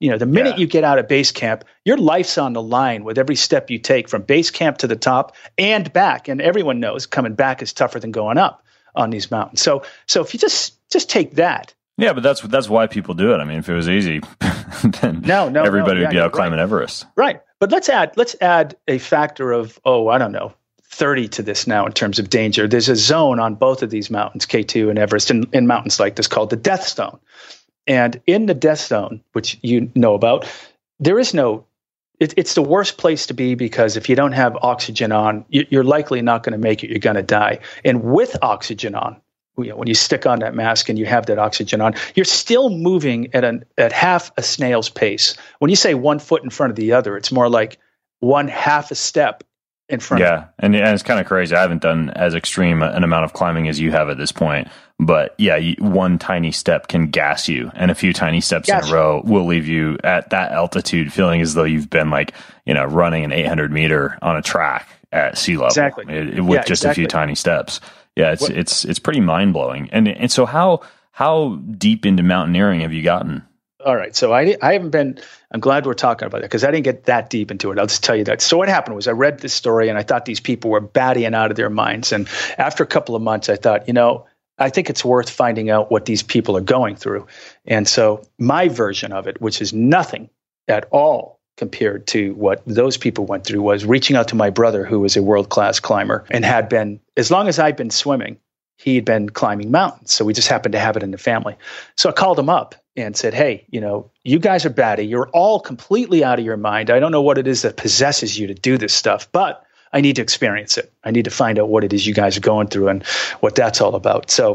You know, the minute Yeah. you get out of base camp, your life's on the line with every step you take from base camp to the top and back. And everyone knows coming back is tougher than going up on these mountains. So, so if you just just take that. Yeah, but that's that's why people do it. I mean, if it was easy, then No, no, everybody no, would be yeah, out climbing right. Everest. Right. But let's add let's add a factor of, oh, I don't know, thirty to this now in terms of danger. There's a zone on both of these mountains, K two and Everest, in, in mountains like this called the Death Zone. And in the Death Zone, which you know about, there is no, it, it's the worst place to be because if you don't have oxygen on, you, you're likely not going to make it. You're going to die. And with oxygen on, you know, when you stick on that mask and you have that oxygen on, you're still moving at an at half a snail's pace. When you say one foot in front of the other, it's more like one half a step in front Yeah, of and, and it's kind of crazy. I haven't done as extreme an amount of climbing as you have at this point. But yeah, you, one tiny step can gas you, and a few tiny steps Gas in you. a row will leave you at that altitude feeling as though you've been like, you know, running an eight hundred meter on a track at sea level. Exactly. It, it, with Yeah, just a few exactly. tiny steps. Yeah, it's What- it's it's pretty mind blowing. And and so how how deep into mountaineering have you gotten? All right. So I, I haven't been, I'm glad we're talking about that because I didn't get that deep into it. I'll just tell you that. So what happened was I read this story and I thought these people were batting out of their minds. And after a couple of months, I thought, you know, I think it's worth finding out what these people are going through. And so my version of it, which is nothing at all compared to what those people went through, was reaching out to my brother, who was a world-class climber and had been, as long as I'd been swimming, he'd been climbing mountains. So we just happened to have it in the family. So I called him up and said, hey, you know, you guys are batty. You're all completely out of your mind. I don't know what it is that possesses you to do this stuff, but I need to experience it. I need to find out what it is you guys are going through and what that's all about. So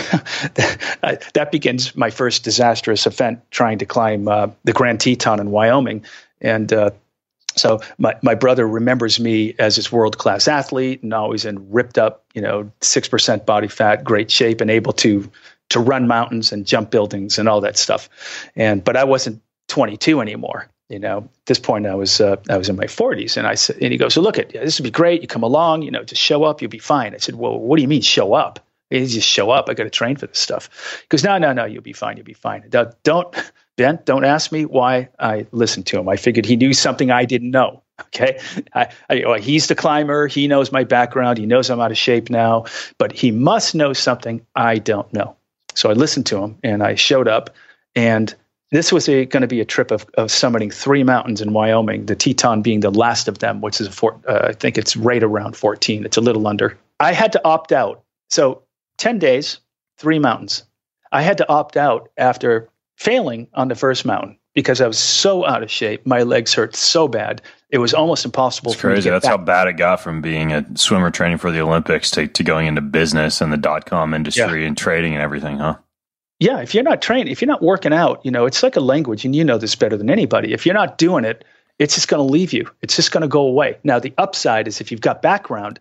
that begins my first disastrous event trying to climb uh, the Grand Teton in Wyoming. And uh, so my, my brother remembers me as this world-class athlete and always in ripped up, you know, six percent body fat, great shape, and able to to run mountains and jump buildings and all that stuff. And but I wasn't twenty-two anymore. You know, at this point I was uh, I was in my forties, and I said, and he goes, "So look, at yeah, this would be great. You come along, you know, just show up, you'll be fine." I said, "Well, what do you mean show up? You just show up. I got to train for this stuff." He goes, "No, no, no, you'll be fine. You'll be fine. Don't, don't Ben, don't ask me why I listened to him. I figured he knew something I didn't know." Okay, I, I, well, he's the climber. He knows my background. He knows I'm out of shape now, but he must know something I don't know. So I listened to him, and I showed up, and this was going to be a trip of, of summiting three mountains in Wyoming, the Teton being the last of them, which is, a four, uh, I think it's right around fourteen. It's a little under. I had to opt out. So ten days, three mountains. I had to opt out after failing on the first mountain because I was so out of shape. My legs hurt so bad. It was almost impossible It's for me to crazy. get That's back. how bad it got from being a swimmer training for the Olympics to, to going into business and the dot-com industry Yeah. and trading and everything, huh? Yeah, if you're not trained, if you're not working out, you know, it's like a language, and you know this better than anybody. If you're not doing it, it's just going to leave you. It's just going to go away. Now, the upside is if you've got background,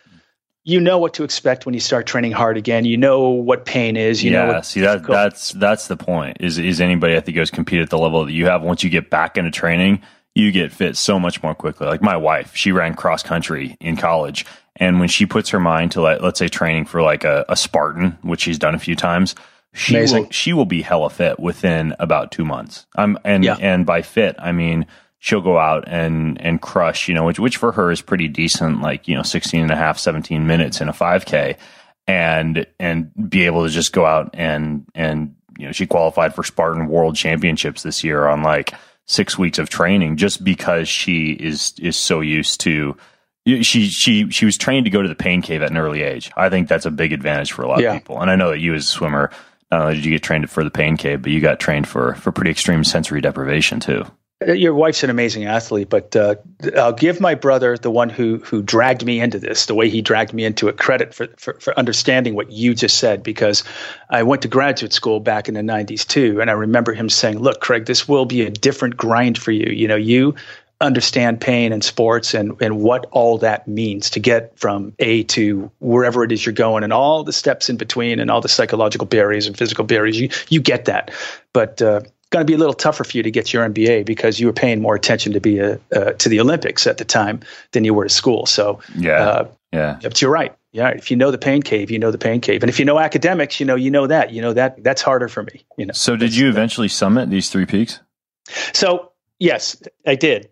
you know what to expect when you start training hard again. You know what pain is. You yeah, know what see that that's that's the point. Is is anybody I think goes compete at the level that you have? Once you get back into training, you get fit so much more quickly. Like my wife, she ran cross country in college, and when she puts her mind to like, let's say training for like a, a Spartan, which she's done a few times, she Amazing. will she will be hella fit within about two months. I'm and Yeah. and by fit I mean she'll go out and and crush, you know, which which for her is pretty decent, like, you know, sixteen and a half, seventeen minutes in a five K, and and be able to just go out and and you know, she qualified for Spartan World Championships this year on like six weeks of training just because she is is so used to she she she was trained to go to the pain cave at an early age. I think that's a big advantage for a lot Yeah. of people. And I know that you as a swimmer, not only did you get trained for the pain cave, but you got trained for for pretty extreme sensory deprivation too. Your wife's an amazing athlete, but uh, I'll give my brother, the one who who dragged me into this, the way he dragged me into it, credit for, for, for understanding what you just said, because I went to graduate school back in the nineties too, and I remember him saying, "Look, Craig, this will be a different grind for you. You know, you understand pain and sports and, and what all that means to get from A to wherever it is you're going and all the steps in between and all the psychological barriers and physical barriers. You you get that, but uh, going to be a little tougher for you to get your M B A because you were paying more attention to be a, uh, to the Olympics at the time than you were to school." So Yeah. uh, Yeah. but you're right. Yeah, if you know the pain cave, you know the pain cave, and if you know academics, you know you know that. You know that that's harder for me. You know. So did you eventually summit these three peaks? So yes, I did.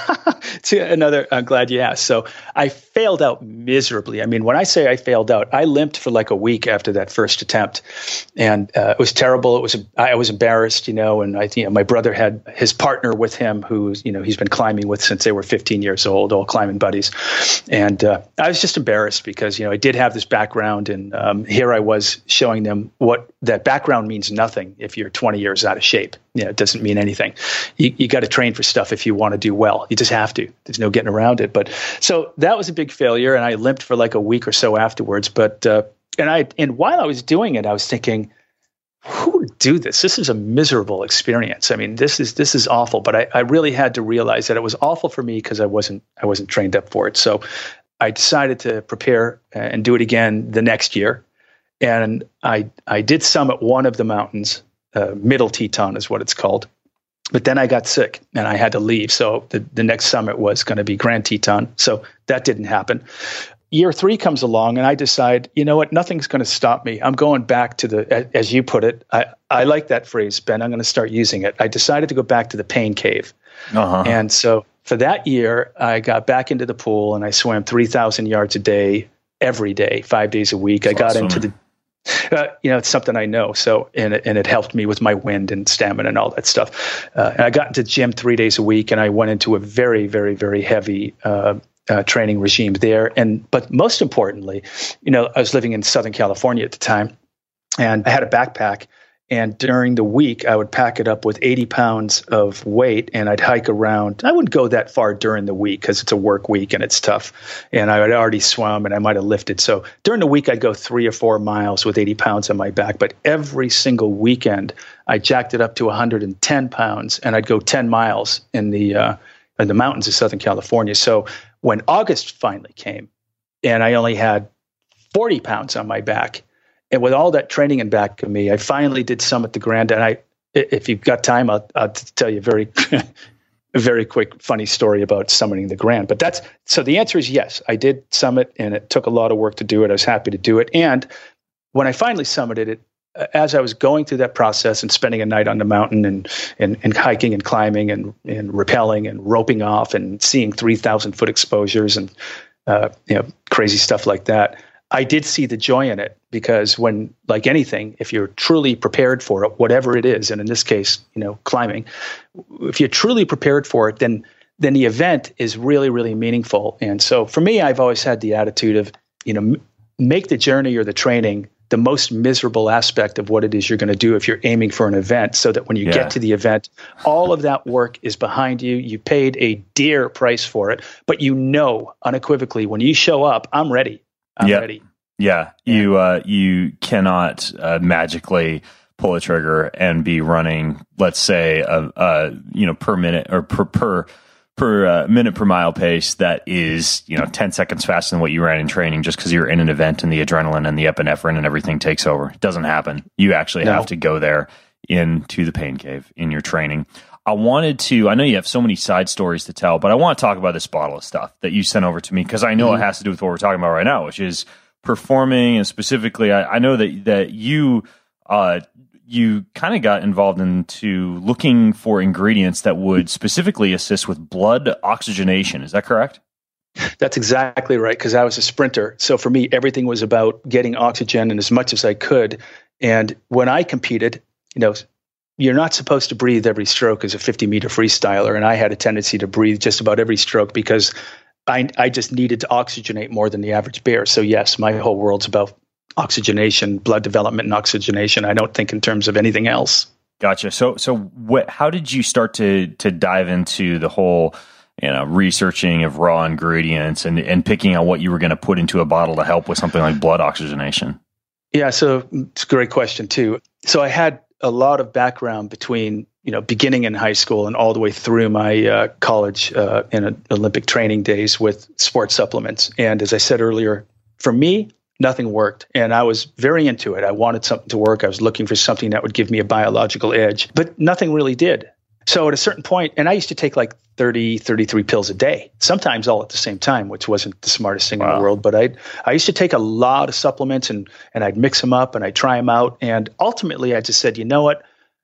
To another, I'm glad you asked. So I failed out miserably. I mean, when I say I failed out, I limped for like a week after that first attempt, and uh, it was terrible. It was I was embarrassed, you know. And I, you know, my brother had his partner with him, who's you know he's been climbing with since they were fifteen years old, all climbing buddies, and uh, I was just embarrassed because you know I did have this background, and um, here I was showing them what that background means nothing if you're twenty years out of shape. You know, it doesn't mean anything. You you got to train for stuff if you want to do well. You just have to. There's no getting around it. But so that was a big failure, and I limped for like a week or so afterwards. But uh, and I and while I was doing it, I was thinking, who would do this? This is a miserable experience. I mean, this is this is awful. But I, I really had to realize that it was awful for me because I wasn't I wasn't trained up for it. So I decided to prepare and do it again the next year. And I I did summit one of the mountains. Uh, Middle Teton is what it's called. But then I got sick and I had to leave. So the, the next summit was going to be Grand Teton. So that didn't happen. Year three comes along and I decide, you know what, nothing's going to stop me. I'm going back to the, as you put it, I, I like that phrase, Ben. I'm going to start using it. I decided to go back to the pain cave. Uh-huh. And so for that year, I got back into the pool and I swam three thousand yards a day, every day, five days a week. That's I got awesome. into the Uh, you know, it's something I know. So, and it, and it helped me with my wind and stamina and all that stuff. Uh, and I got into the gym three days a week, and I went into a very, very, very heavy uh, uh, training regime there. And but most importantly, you know, I was living in Southern California at the time, and I had a backpack. And during the week, I would pack it up with eighty pounds of weight, and I'd hike around. I wouldn't go that far during the week because it's a work week and it's tough. And I had already swum and I might have lifted. So during the week, I'd go three or four miles with eighty pounds on my back. But every single weekend, I jacked it up to one hundred ten pounds, and I'd go ten miles in the uh, in the mountains of Southern California. So when August finally came, and I only had forty pounds on my back, and with all that training in back of me, I finally did summit the Grand. And I, if you've got time, I'll, I'll tell you a very, a very quick, funny story about summiting the Grand. But that's, so the answer is yes, I did summit, and it took a lot of work to do it. I was happy to do it. And when I finally summited it, as I was going through that process and spending a night on the mountain and, and, and hiking and climbing and, and rappelling and roping off and seeing three thousand foot exposures and, uh, you know, crazy stuff like that, I did see the joy in it, because when, like anything, if you're truly prepared for it, whatever it is, and in this case, you know, climbing, if you're truly prepared for it, then then the event is really, really meaningful. And so for me, I've always had the attitude of, you know, m- make the journey or the training the most miserable aspect of what it is you're going to do if you're aiming for an event, so that when you yeah. get to the event, all of that work is behind you. You paid a dear price for it, but you know unequivocally when you show up, I'm ready. I'm yep. ready. Yeah, yeah. You uh, you cannot uh, magically pull a trigger and be running, let's say, a, a you know per minute or per per per uh, minute per mile pace that is you know ten seconds faster than what you ran in training, just because you're in an event and the adrenaline and the epinephrine and everything takes over. It doesn't happen. You actually no. have to go there into the pain cave in your training. I wanted to, I know you have so many side stories to tell, but I want to talk about this bottle of stuff that you sent over to me, because I know mm-hmm. it has to do with what we're talking about right now, which is performing. And specifically, I, I know that, that you, uh, you kind of got involved into looking for ingredients that would specifically assist with blood oxygenation. Is that correct? That's exactly right, because I was a sprinter. So for me, everything was about getting oxygen and as much as I could. And when I competed, you know, you're not supposed to breathe every stroke as a fifty meter freestyler. And I had a tendency to breathe just about every stroke because I, I just needed to oxygenate more than the average bear. So yes, my whole world's about oxygenation, blood development and oxygenation. I don't think in terms of anything else. Gotcha. So, so what, how did you start to, to dive into the whole, you know, researching of raw ingredients and, and picking out what you were going to put into a bottle to help with something like blood oxygenation? Yeah. So it's a great question too. So I had a lot of background between, you know, beginning in high school and all the way through my uh, college uh, and Olympic training days with sports supplements. And as I said earlier, for me, nothing worked. And I was very into it. I wanted something to work. I was looking for something that would give me a biological edge, but nothing really did. So at a certain point, and I used to take like thirty, thirty-three pills a day, sometimes all at the same time, which wasn't the smartest thing wow. in the world. But I I used to take a lot of supplements and and I'd mix them up and I'd try them out. And ultimately, I just said, you know what?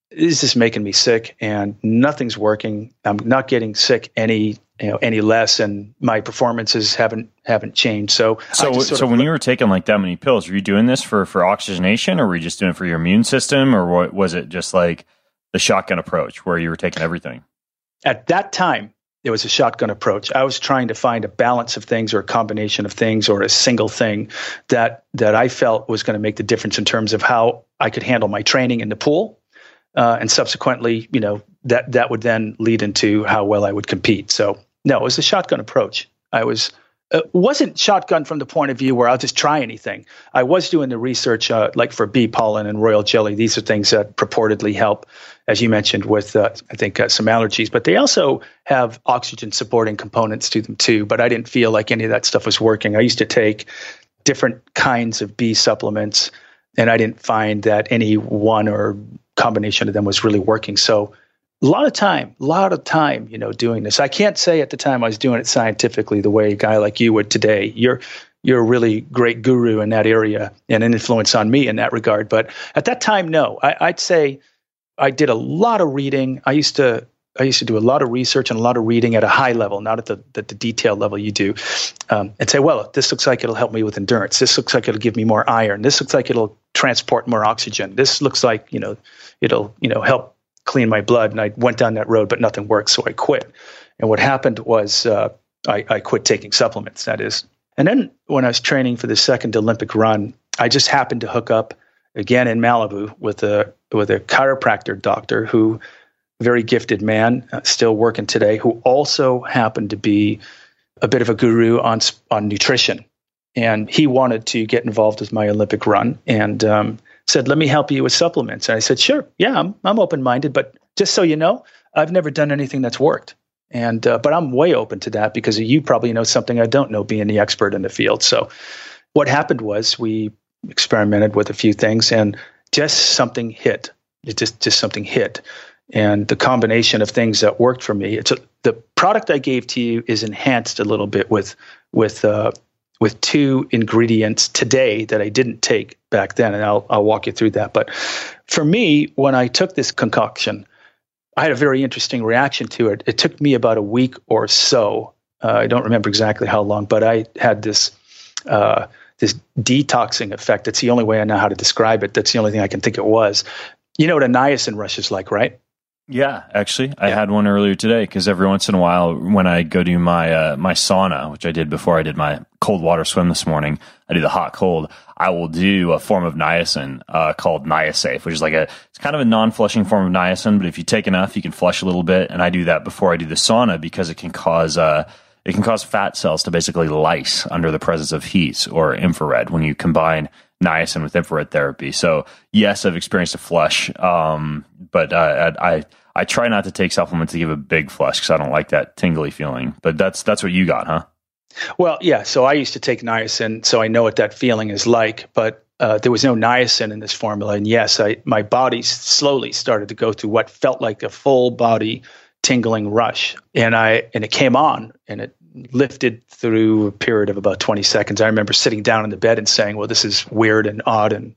this is making me sick, and nothing's working. I'm not getting sick any you know any less, and my performances haven't haven't changed. So so so when you were taking like that many pills, were you doing this for for oxygenation, or were you just doing it for your immune system, or what was it? Just like the shotgun approach where you were taking everything? At that time, it was a shotgun approach. I was trying to find a balance of things, or a combination of things, or a single thing that that I felt was going to make the difference in terms of how I could handle my training in the pool. Uh, and subsequently, you know, that that would then lead into how well I would compete. So, no, it was a shotgun approach. I was uh, wasn't shotgun from the point of view where I'll just try anything. I was doing the research, uh, like for bee pollen and royal jelly. These are things that purportedly help, as you mentioned, with uh, I think uh, some allergies. But they also have oxygen supporting components to them too. But I didn't feel like any of that stuff was working. I used to take different kinds of bee supplements, and I didn't find that any one or combination of them was really working. So a lot of time, a lot of time, you know, doing this. I can't say at the time I was doing it scientifically the way a guy like you would today. You're you're a really great guru in that area and an influence on me in that regard. But at that time, no. I, I'd say I did a lot of reading. I used to I used to do a lot of research and a lot of reading at a high level, not at the the, the detailed level you do, um, and say, well, this looks like it'll help me with endurance. This looks like it'll give me more iron. This looks like it'll transport more oxygen. This looks like, you know, it'll, you know, help clean my blood. And I went down that road, but nothing worked. So I quit. And what happened was uh, I, I quit taking supplements, that is. And then when I was training for the second Olympic run, I just happened to hook up again in Malibu with a, with a chiropractor doctor who, very gifted man, uh, still working today, who also happened to be a bit of a guru on, on nutrition. And he wanted to get involved with my Olympic run and um, said, let me help you with supplements. And I said, sure. Yeah, I'm, I'm open-minded. But just so you know, I've never done anything that's worked. And uh, but I'm way open to that because you probably know something I don't know, being the expert in the field. So what happened was we experimented with a few things and just something hit. It just, just something hit. And the combination of things that worked for me, it's a, the product I gave to you is enhanced a little bit with with uh, with two ingredients today that I didn't take back then, and I'll I'll walk you through that. But for me, when I took this concoction, I had a very interesting reaction to it. It took me about a week or so. Uh, I don't remember exactly how long, but I had this uh, this detoxing effect. That's the only way I know how to describe it. That's the only thing I can think it was. You know what a niacin rush is like, right? Yeah, actually, I yeah. had one earlier today because every once in a while when I go do my uh, my sauna, which I did before I did my cold water swim this morning, I do the hot cold, I will do a form of niacin uh, called Niasafe, which is like a, it's kind of a non-flushing form of niacin, but if you take enough, you can flush a little bit, and I do that before I do the sauna because it can cause uh, it can cause fat cells to basically lyse under the presence of heat or infrared when you combine niacin with infrared therapy. So yes, I've experienced a flush, um, but uh, I I try not to take supplements to give a big flush because I don't like that tingly feeling. But that's that's what you got, huh? Well, yeah. So I used to take niacin, so I know what that feeling is like. But uh, there was no niacin in this formula, and yes, I my body slowly started to go through what felt like a full body tingling rush, and I and it came on, and it lifted through a period of about twenty seconds. I remember sitting down in the bed and saying, well, this is weird and odd, and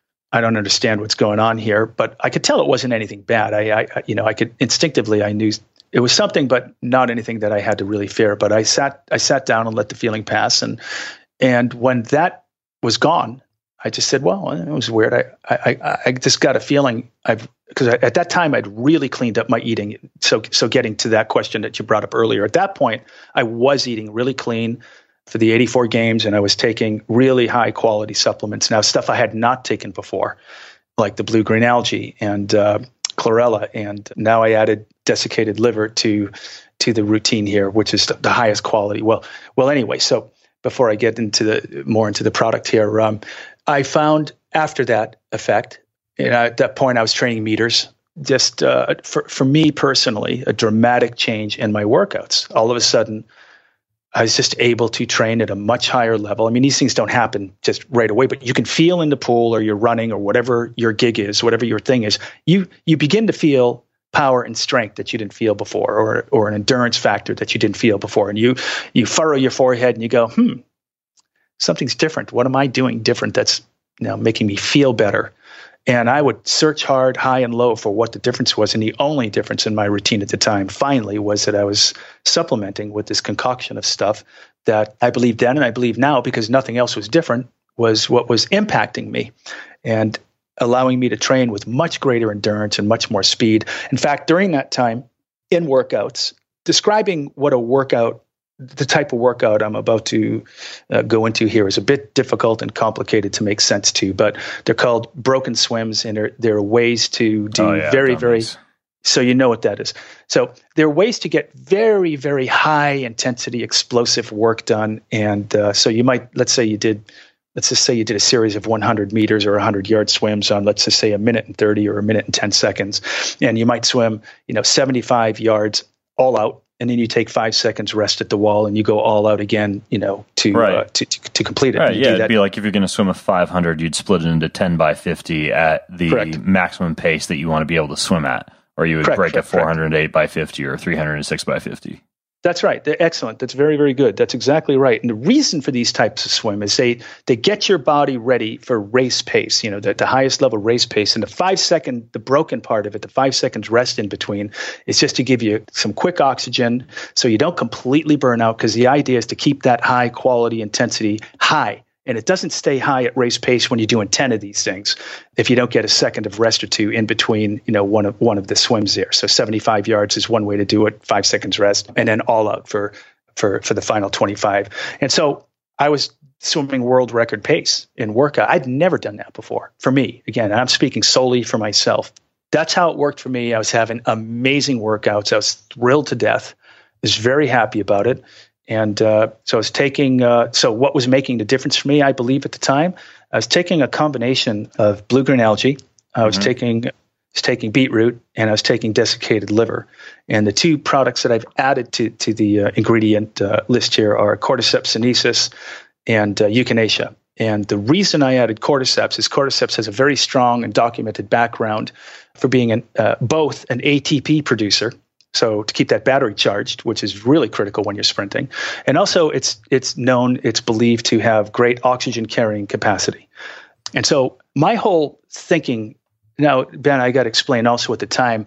I don't understand what's going on here. But I could tell it wasn't anything bad. I, I you know, I could instinctively, I knew it was something, but not anything that I had to really fear. But I sat, I sat down and let the feeling pass. And, and when that was gone, I just said, well, it was weird. I, I, I just got a feeling I've, because at that time I'd really cleaned up my eating. So, so getting to that question that you brought up earlier, at that point I was eating really clean for the eighty-four games, and I was taking really high quality supplements. Now, stuff I had not taken before, like the blue green algae and uh, chlorella, and now I added desiccated liver to to the routine here, which is the highest quality. Well, well, anyway, so before I get into the more into the product here, um, I found after that effect, you know, at that point I was training meters. Just uh, for for me personally, a dramatic change in my workouts. All of a sudden, I was just able to train at a much higher level. I mean, these things don't happen just right away, but you can feel in the pool or you're running or whatever your gig is, whatever your thing is, you you begin to feel power and strength that you didn't feel before, or or an endurance factor that you didn't feel before. And you you furrow your forehead and you go, hmm, something's different. What am I doing different that's, you know, making me feel better? And I would search hard, high and low, for what the difference was. And the only difference in my routine at the time, finally, was that I was supplementing with this concoction of stuff that I believed then and I believe now, because nothing else was different, was what was impacting me and allowing me to train with much greater endurance and much more speed. In fact, during that time in workouts, describing what a workout, the type of workout I'm about to uh, go into here, is a bit difficult and complicated to make sense to, but they're called broken swims, and there, there are ways to do oh, yeah, very, very, dummies. so you know what that is. So there are ways to get very, very high intensity explosive work done. And uh, so you might, let's say you did, let's just say you did a series of one hundred meters or one hundred yard swims on, let's just say, a minute and thirty or a minute and ten seconds. And you might swim, you know, seventy-five yards all out. And then you take five seconds rest at the wall, and you go all out again, you know, to right. uh, to, to to complete it. Right, You yeah, do it'd that. be like if you're going to swim a five hundred, you'd split it into ten by fifty at the Correct. maximum pace that you want to be able to swim at, or you would Correct, break correct, a four hundred eight by fifty or three hundred six by fifty. That's right. They're excellent. That's very, very good. That's exactly right. And the reason for these types of swim is they they get your body ready for race pace, you know, the, the highest level race pace. And the five second, the broken part of it, the five seconds rest in between, is just to give you some quick oxygen so you don't completely burn out, because the idea is to keep that high quality intensity high. And it doesn't stay high at race pace when you're doing ten of these things if you don't get a second of rest or two in between, you know, one of one of the swims there. So seventy-five yards is one way to do it, five seconds rest, and then all out for for for the final twenty-five. And so I was swimming world record pace in workout. I'd never done that before. For me, again, I'm speaking solely for myself. That's how it worked for me. I was having amazing workouts. I was thrilled to death. I was very happy about it. And uh, so I was taking, uh, so what was making the difference for me, I believe at the time, I was taking a combination of blue-green algae. I was mm-hmm. taking I was taking beetroot, and I was taking desiccated liver. And the two products that I've added to, to the uh, ingredient uh, list here are Cordyceps sinensis and uh, Echinacea. And the reason I added Cordyceps is Cordyceps has a very strong and documented background for being an, uh, both an A T P producer, so to keep that battery charged, which is really critical when you're sprinting. And also it's it's known, it's believed to have great oxygen carrying capacity. And so my whole thinking, now, Ben, I got to explain also at the time,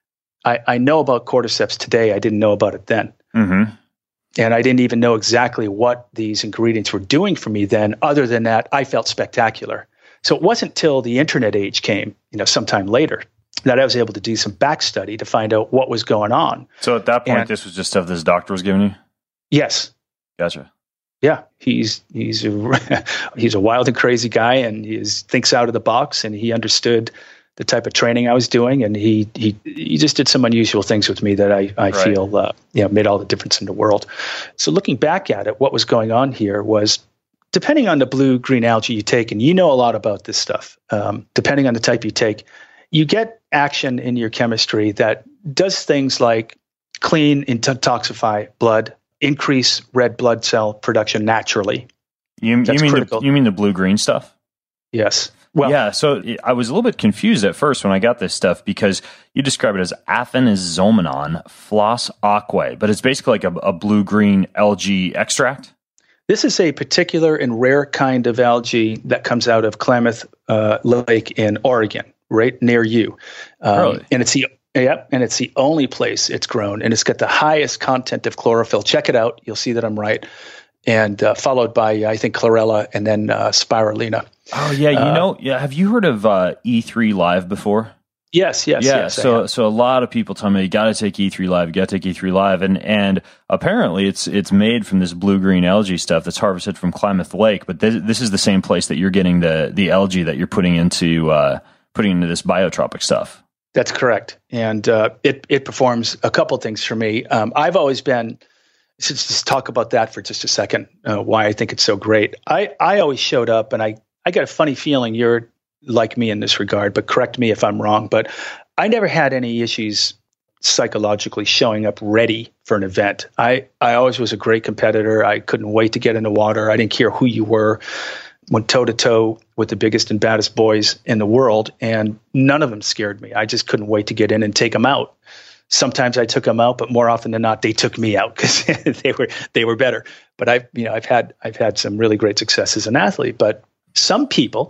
I, I know about Cordyceps today. I didn't know about it then. Mm-hmm. And I didn't even know exactly what these ingredients were doing for me then. Other than that, I felt spectacular. So it wasn't till the internet age came, you know, sometime later, that I was able to do some back study to find out what was going on. So at that point, and, this was just stuff this doctor was giving you? Yes. Gotcha. Yeah, he's he's a, he's a wild and crazy guy, and he is, thinks out of the box, and he understood the type of training I was doing, and he he he just did some unusual things with me that I I right. feel uh, you know, made all the difference in the world. So looking back at it, what was going on here was, depending on the blue-green algae you take, and you know a lot about this stuff, um, depending on the type you take, you get action in your chemistry that does things like clean and detoxify blood, increase red blood cell production naturally. You, That's you mean critical. the, you mean the blue-green stuff? Yes. Well, yeah, so I was a little bit confused at first when I got this stuff because you describe it as aphanizomenon floss aquae, but it's basically like a, a blue-green algae extract? This is a particular and rare kind of algae that comes out of Klamath uh, Lake in Oregon, right near you. Um, really? And it's the yeah, and it's the only place it's grown, and it's got the highest content of chlorophyll. Check it out; you'll see that I'm right. And uh, followed by, I think, chlorella, and then uh, spirulina. Oh yeah, you uh, know, yeah. Have you heard of uh, E three Live before? Yes, yes, yeah. yes. So, so a lot of people tell me you got to take E three Live, you got to take E three Live, and and apparently it's it's made from this blue green algae stuff that's harvested from Klamath Lake. But this, this is the same place that you're getting the the algae that you're putting into uh, putting into this biotropic stuff. That's correct, and uh, it it performs a couple things for me. Um, I've always been. So just talk about that for just a second. Uh, why I think it's so great. I I always showed up, and I I got a funny feeling you're like me in this regard, but correct me if I'm wrong. But I never had any issues psychologically showing up ready for an event. I, I always was a great competitor. I couldn't wait to get in the water. I didn't care who you were. Went toe to toe with the biggest and baddest boys in the world, and none of them scared me. I just couldn't wait to get in and take them out. Sometimes I took them out, but more often than not, they took me out because they were they were better. But I've you know I've had I've had some really great success as an athlete. But some people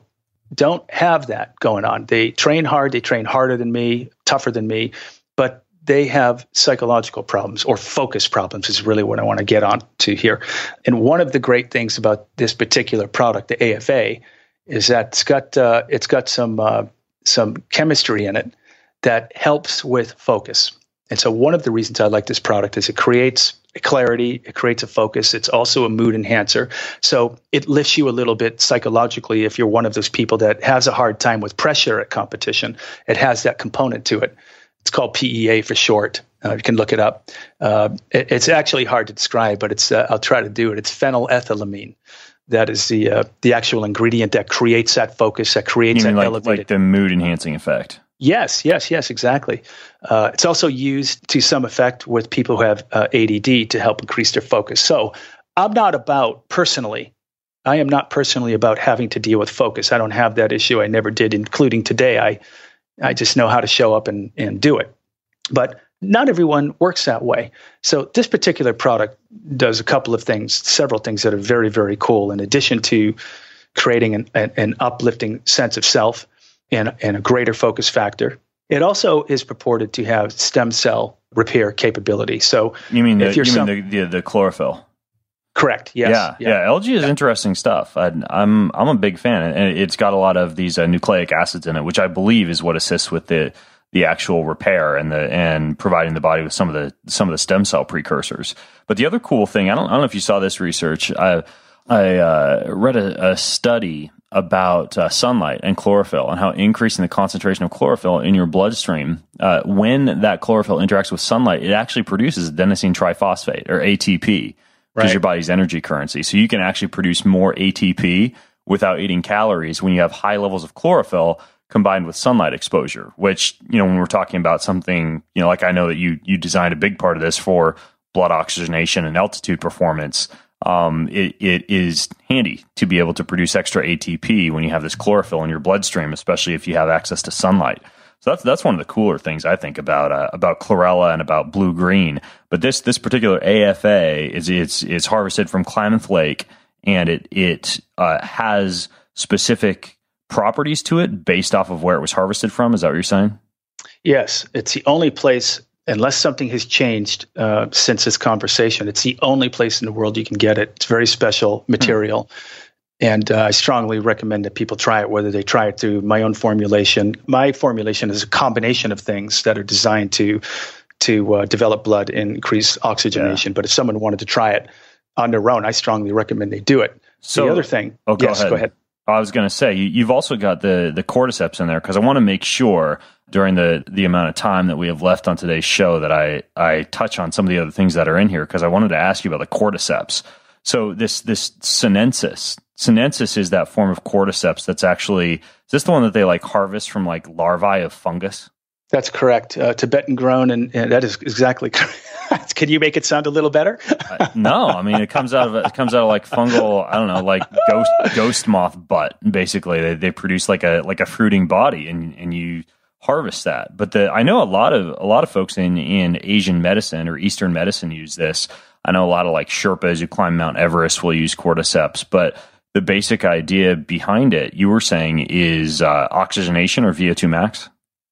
don't have that going on. They train hard, they train harder than me, tougher than me, but they have psychological problems or focus problems is really what I want to get on to here. And one of the great things about this particular product, the A F A, is that it's got uh, it's got some uh, some chemistry in it that helps with focus. And so one of the reasons I like this product is it creates a clarity, it creates a focus. It's also a mood enhancer. So it lifts you a little bit psychologically if you're one of those people that has a hard time with pressure at competition. It has that component to it. It's called P E A for short. Uh, you can look it up. Uh, it, it's actually hard to describe, but it's uh, I'll try to do it. It's phenylethylamine. That is the uh, the actual ingredient that creates that focus, that creates you mean that like, elevated. like the mood enhancing effect. Yes, yes, yes, exactly. Uh, it's also used to some effect with people who have uh, A D D to help increase their focus. So I'm not about personally, I am not personally about having to deal with focus. I don't have that issue. I never did, including today. I I just know how to show up and, and do it. But not everyone works that way. So this particular product does a couple of things, several things that are very, very cool. In addition to creating an, an, an uplifting sense of self, And, and a greater focus factor. It also is purported to have stem cell repair capability. So you mean the, if you're you some, mean the, the the chlorophyll? Correct. Yes. Yeah, yeah. yeah. Algae is yeah. interesting stuff. I, I'm I'm a big fan, and it's got a lot of these uh, nucleic acids in it, which I believe is what assists with the the actual repair and the and providing the body with some of the some of the stem cell precursors. But the other cool thing, I don't I don't know if you saw this research. I I uh, read a, a study about uh, sunlight and chlorophyll and how increasing the concentration of chlorophyll in your bloodstream, uh, when that chlorophyll interacts with sunlight, it actually produces adenosine triphosphate, or A T P, which is your body's energy currency. So you can actually produce more A T P without eating calories when you have high levels of chlorophyll combined with sunlight exposure, which, you know, when we're talking about something, you know, like I know that you you designed a big part of this for blood oxygenation and altitude performance. Um, it, it is handy to be able to produce extra A T P when you have this chlorophyll in your bloodstream, especially if you have access to sunlight. So that's that's one of the cooler things I think about uh, about chlorella and about blue green. But this this particular A F A is it's it's harvested from Klamath Lake, and it it uh, has specific properties to it based off of where it was harvested from. Is that what you're saying? Yes, it's the only place. Unless something has changed uh, since this conversation, it's the only place in the world you can get it. It's very special material. Hmm. And uh, I strongly recommend that people try it, whether they try it through my own formulation. My formulation is a combination of things that are designed to to uh, develop blood and increase oxygenation. Yeah. But if someone wanted to try it on their own, I strongly recommend they do it. So the other thing, oh, go yes, ahead. go ahead. I was going to say, you, you've also got the the cordyceps in there, because I want to make sure during the, the amount of time that we have left on today's show that I, I touch on some of the other things that are in here, because I wanted to ask you about the cordyceps. So this this sinensis, sinensis is that form of cordyceps that's actually, is this the one that they like harvest from like larvae of fungus? That's correct. Uh, Tibetan grown, and, and that is exactly correct. Can you make it sound a little better? uh, no, I mean it comes out of it comes out of like fungal. I don't know, like ghost ghost moth butt. Basically, they they produce like a like a fruiting body, and and you harvest that. But the I know a lot of a lot of folks in in Asian medicine or Eastern medicine use this. I know a lot of like Sherpas who climb Mount Everest will use cordyceps, but the basic idea behind it, you were saying, is uh, oxygenation or V O two max.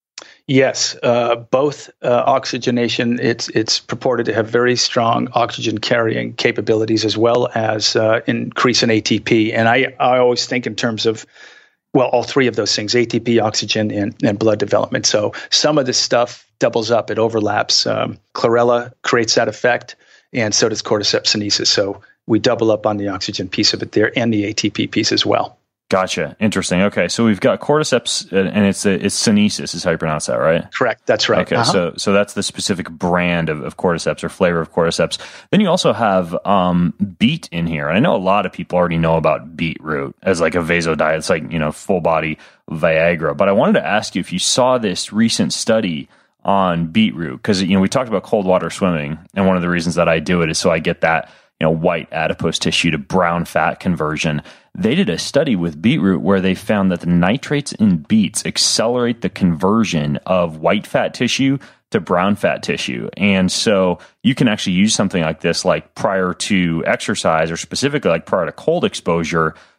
Yes, uh, both uh, oxygenation. It's it's purported to have very strong oxygen carrying capabilities, as well as uh, increase in A T P. And I, I always think in terms of, well, all three of those things: A T P, oxygen, and, and blood development. So some of this stuff doubles up; it overlaps. Um, chlorella creates that effect, and so does cordyceps sinensis. So we double up on the oxygen piece of it there, and the A T P piece as well. Gotcha. Interesting. Okay, so we've got cordyceps, and it's a, it's sinensis is how you pronounce that, right? Correct. That's right. Okay, uh-huh. so so that's the specific brand of, of cordyceps or flavor of cordyceps. Then you also have um, beet in here. And I know a lot of people already know about beetroot as like a vasodilator. It's like, you know, full body Viagra. But I wanted to ask you if you saw this recent study on beetroot, because, you know, we talked about cold water swimming, and one of the reasons that I do it is so I get that, you know, white adipose tissue to brown fat conversion. They did a study with beetroot where they found that the nitrates in beets accelerate the conversion of white fat tissue to brown fat tissue. And so you can actually use something like this, like prior to exercise, or specifically like prior to cold exposure,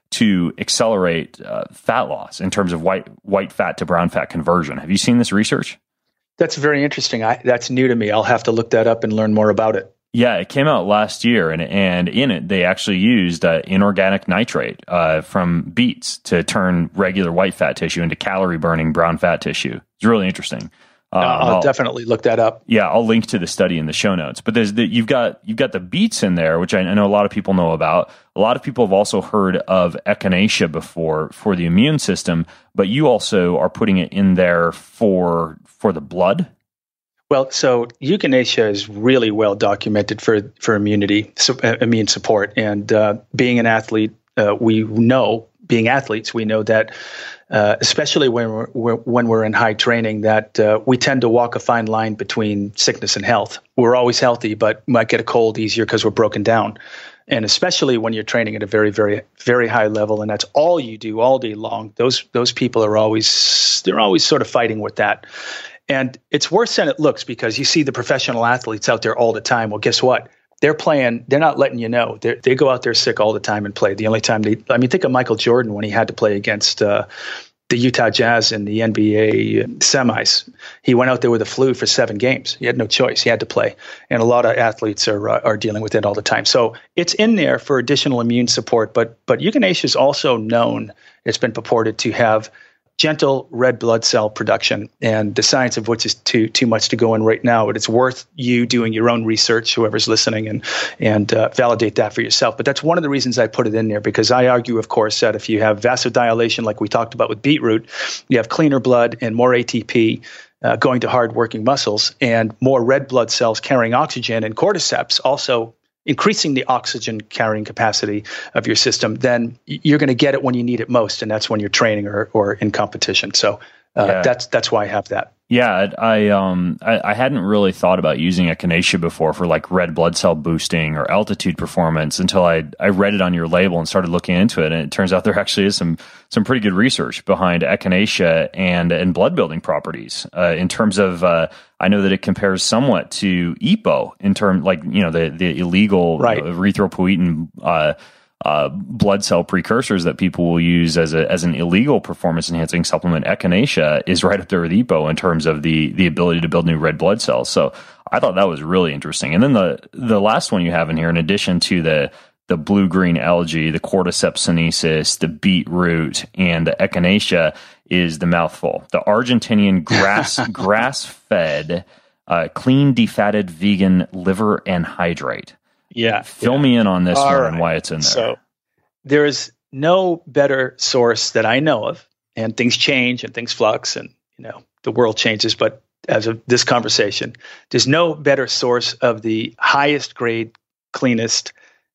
to accelerate uh, fat loss in terms of white white fat to brown fat conversion. Have you seen this research? That's very interesting. I, that's new to me. I'll have to look that up and learn more about it. Yeah, it came out last year, and and in it they actually used uh, inorganic nitrate uh, from beets to turn regular white fat tissue into calorie burning brown fat tissue. It's really interesting. Um, I'll, I'll definitely look that up. Yeah, I'll link to the study in the show notes. But there's the, you've got you've got the beets in there, which I, I know a lot of people know about. A lot of people have also heard of echinacea before for the immune system, but you also are putting it in there for for the blood. Well, so echinacea is really well documented for for immunity, so, uh, immune support, and uh, being an athlete, uh, we know being athletes, we know that. Uh, especially when we're, we're when we're in high training, that uh, we tend to walk a fine line between sickness and health. We're always healthy, but might get a cold easier because we're broken down. And especially when you're training at a very, very, very high level, and that's all you do all day long. Those those people are always they're always sort of fighting with that. And it's worse than it looks because you see the professional athletes out there all the time. Well, guess what? They're playing. They're not letting you know. They're, they go out there sick all the time and play. The only time they, I mean, think of Michael Jordan when he had to play against uh, the Utah Jazz in the N B A semis. He went out there with a flu for seven games. He had no choice. He had to play. And a lot of athletes are uh, are dealing with it all the time. So it's in there for additional immune support. But but echinacea is also known. It's been purported to have gentle red blood cell production, and the science of which is too too much to go in right now, but it's worth you doing your own research, whoever's listening, and and uh, validate that for yourself. But that's one of the reasons I put it in there, because I argue, of course, that if you have vasodilation, like we talked about with beetroot, you have cleaner blood and more A T P uh, going to hard-working muscles, and more red blood cells carrying oxygen, and cordyceps also increasing the oxygen carrying capacity of your system, then you're going to get it when you need it most, and that's when you're training or, or in competition. So uh, yeah. that's that's why I have that. Yeah, I um I, I hadn't really thought about using echinacea before for like red blood cell boosting or altitude performance until I I read it on your label and started looking into it, and it turns out there actually is some some pretty good research behind echinacea and and blood building properties uh, in terms of. Uh, I know that it compares somewhat to E P O in terms, like, you know, the, the illegal right. erythropoietin uh, uh, blood cell precursors that people will use as a as an illegal performance enhancing supplement. Echinacea is right up there with E P O in terms of the the ability to build new red blood cells. So I thought that was really interesting. And then the the last one you have in here, in addition to the the blue green algae, the Cordyceps sinensis, the beetroot, and the echinacea, is the mouthful. The Argentinian grass grass fed, uh, clean defatted vegan liver anhydrate. Yeah, fill yeah. me in on this All one right. and why it's in there. So there is no better source that I know of, and things change and things flux, and you know the world changes. But as of this conversation, there's no better source of the highest grade, cleanest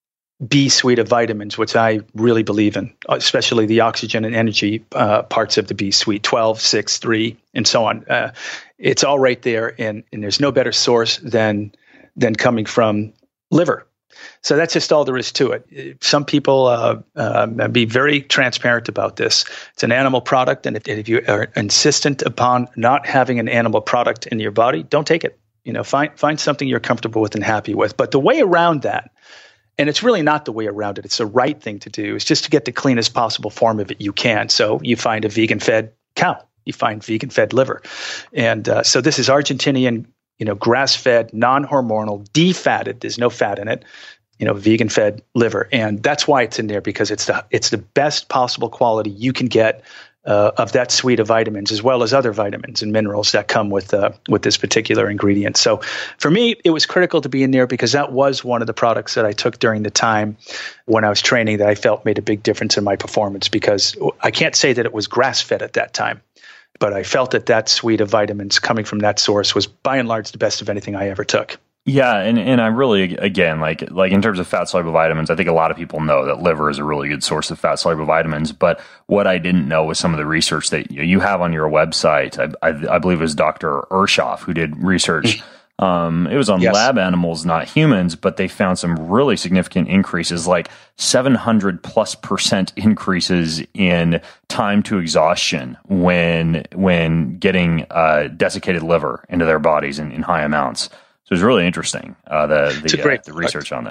B suite of vitamins, which I really believe in, especially the oxygen and energy uh, parts of the B suite, twelve, six, three, and so on. Uh, it's all right there, and, and there's no better source than than coming from liver. So that's just all there is to it. Some people uh, uh, be very transparent about this. It's an animal product, and if, if you are insistent upon not having an animal product in your body, don't take it. You know, find find something you're comfortable with and happy with. But the way around that, and it's really not the way around it, it's the right thing to do, is just to get the cleanest possible form of it you can. So you find a vegan-fed cow, you find vegan-fed liver. And uh, so this is Argentinian, you know, grass-fed, non-hormonal, defatted, there's no fat in it, you know, vegan-fed liver. And that's why it's in there, because it's the it's the best possible quality you can get Uh, of that suite of vitamins, as well as other vitamins and minerals that come with uh, with this particular ingredient. So for me, it was critical to be in there because that was one of the products that I took during the time when I was training that I felt made a big difference in my performance, because I can't say that it was grass-fed at that time, but I felt that that suite of vitamins coming from that source was by and large the best of anything I ever took. Yeah, and, and I really, again, like like in terms of fat-soluble vitamins, I think a lot of people know that liver is a really good source of fat-soluble vitamins. But what I didn't know was some of the research that you have on your website. I, I, I believe it was Doctor Ershoff who did research. Um, it was on Yes. lab animals, not humans, but they found some really significant increases, like seven hundred plus percent increases in time to exhaustion when when getting uh, desiccated liver into their bodies in, in high amounts. So it was really interesting, uh, the the, uh, the research on this.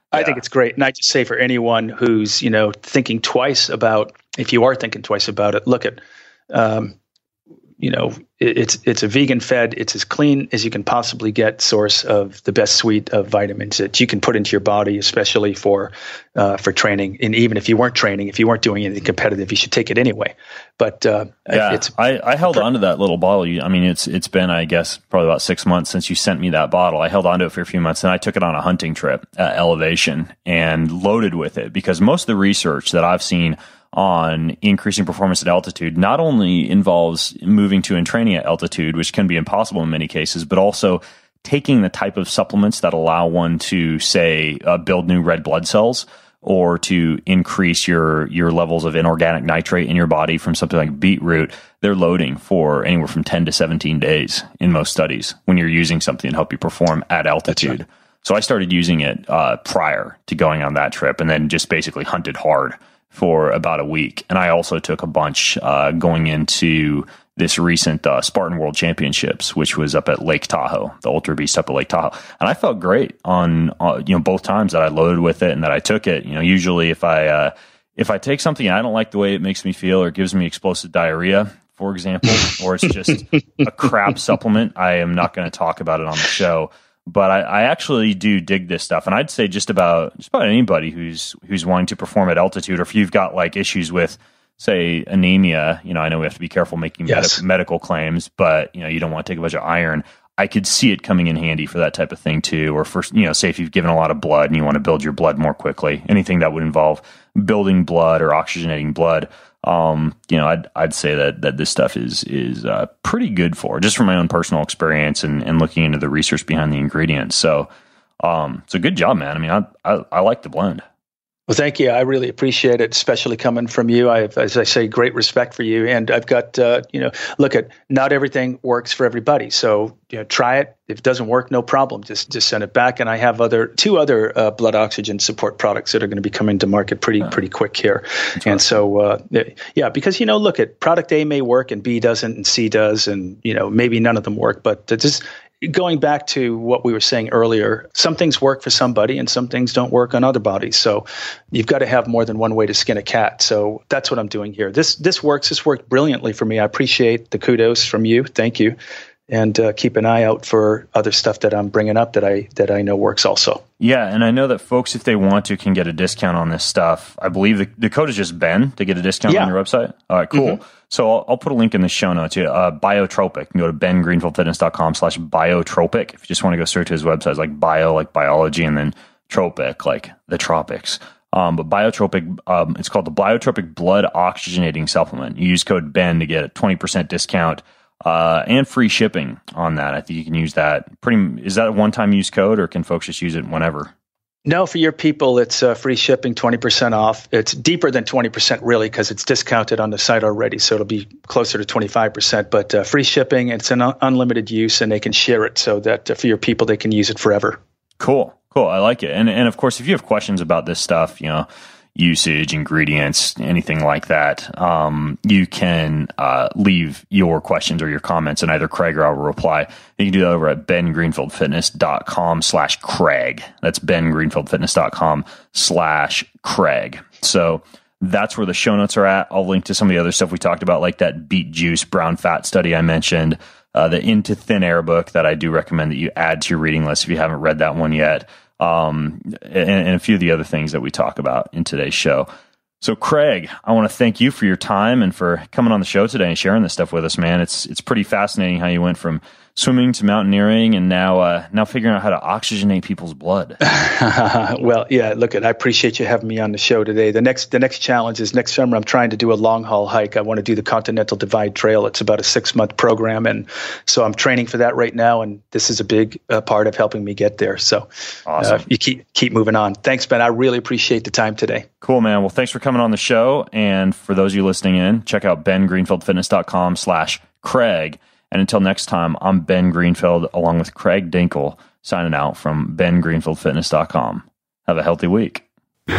I think it's great. And I just say for anyone who's, you know, thinking twice about, if you are thinking twice about it, look at, um, you know, it, it's it's a vegan fed, it's as clean as you can possibly get source of the best suite of vitamins that you can put into your body, especially for uh, for training. And even if you weren't training, if you weren't doing anything competitive, you should take it anyway. But uh, yeah, it's I, I held on to that little bottle. You, I mean, it's it's been, I guess, probably about six months since you sent me that bottle. I held on to it for a few months, and I took it on a hunting trip at Elevation and loaded with it, because most of the research that I've seen on increasing performance at altitude not only involves moving to and training at altitude, which can be impossible in many cases, but also taking the type of supplements that allow one to, say, uh, build new red blood cells, or to increase your your levels of inorganic nitrate in your body from something like beetroot. They're loading for anywhere from ten to seventeen days in most studies when you're using something to help you perform at altitude. Right. So I started using it uh, prior to going on that trip, and then just basically hunted hard for about a week. And I also took a bunch uh, going into this recent uh, Spartan World Championships, which was up at Lake Tahoe, the Ultra Beast up at Lake Tahoe. And I felt great on, uh, you know, both times that I loaded with it and that I took it. You know, usually if I, uh, if I take something and I don't like the way it makes me feel or gives me explosive diarrhea, for example, or it's just a crap supplement, I am not going to talk about it on the show. But I, I actually do dig this stuff, and I'd say just about just about anybody who's who's wanting to perform at altitude, or if you've got like issues with, say, anemia. You know, I know we have to be careful making yes. med- medical claims, but you know, you don't want to take a bunch of iron. I could see it coming in handy for that type of thing too, or for, you know, say if you've given a lot of blood and you want to build your blood more quickly, anything that would involve building blood or oxygenating blood. Um, you know, I'd I'd say that that this stuff is is uh, pretty good for, just from my own personal experience and, and looking into the research behind the ingredients. So, um, it's a good job, man. I mean, I I, I like the blend. Well, thank you. I really appreciate it, especially coming from you. I have, as I say, great respect for you. And I've got, uh, you know, look at, not everything works for everybody. So, you know, try it. If it doesn't work, no problem. Just just send it back. And I have other two other uh, blood oxygen support products that are going to be coming to market pretty oh. pretty quick here. That's and awesome. so, uh, yeah, because, you know, look at product A may work and B doesn't and C does, and, you know, maybe none of them work. But just going back to what we were saying earlier, some things work for somebody and some things don't work on other bodies. So you've got to have more than one way to skin a cat. So that's what I'm doing here. This this works. This worked brilliantly for me. I appreciate the kudos from you. Thank you. And uh, keep an eye out for other stuff that I'm bringing up that I that I know works also. Yeah, and I know that folks, if they want to, can get a discount on this stuff. I believe the, the code is just Ben to get a discount yeah. on your website. All right, cool. Mm-hmm. So I'll, I'll put a link in the show notes. Uh, Biotropic. You can go to ben greenfield fitness dot com slash biotropic. If you just want to go search his website, it's like bio, like biology, and then tropic, like the tropics. Um, but Biotropic, um, it's called the Biotropic Blood Oxygenating Supplement. You use code Ben to get a twenty percent discount. Uh, and free shipping on that. I think you can use that. Pretty. Is that a one-time use code, or can folks just use it whenever? No, for your people, it's uh, free shipping, twenty percent off. It's deeper than twenty percent, really, because it's discounted on the site already. So it'll be closer to twenty-five percent. But uh, free shipping, it's an un- unlimited use, and they can share it so that uh, for your people, they can use it forever. Cool. Cool. I like it. And, and of course, if you have questions about this stuff, you know, usage, ingredients, anything like that, um, you can uh, leave your questions or your comments, and either Craig or I will reply. You can do that over at ben greenfield fitness dot com slash Craig. That's ben greenfield fitness dot com slash Craig. So that's where the show notes are at. I'll link to some of the other stuff we talked about, like that beet juice brown fat study I mentioned, uh, the Into Thin Air book that I do recommend that you add to your reading list if you haven't read that one yet. Um, and, and a few of the other things that we talk about in today's show. So, Craig, I want to thank you for your time and for coming on the show today and sharing this stuff with us, man. It's it's pretty fascinating how you went from swimming to mountaineering and now uh, now figuring out how to oxygenate people's blood. Well, yeah, look, I appreciate you having me on the show today. The next the next challenge is next summer I'm trying to do a long haul hike. I want to do the Continental Divide Trail. It's about a six month program, and so I'm training for that right now. And this is a big uh, part of helping me get there. So awesome. uh, you keep keep moving on. Thanks, Ben. I really appreciate the time today. Cool, man. Well, thanks for coming on the show. And for those of you listening in, check out ben greenfield fitness dot com slash Craig. And until next time, I'm Ben Greenfield, along with Craig Dinkle, signing out from ben greenfield fitness dot com. Have a healthy week. You've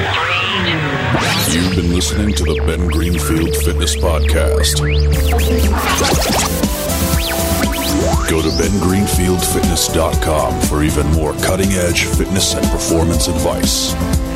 been listening to the Ben Greenfield Fitness Podcast. Go Go to ben greenfield fitness dot com for even more cutting-edge fitness and performance advice.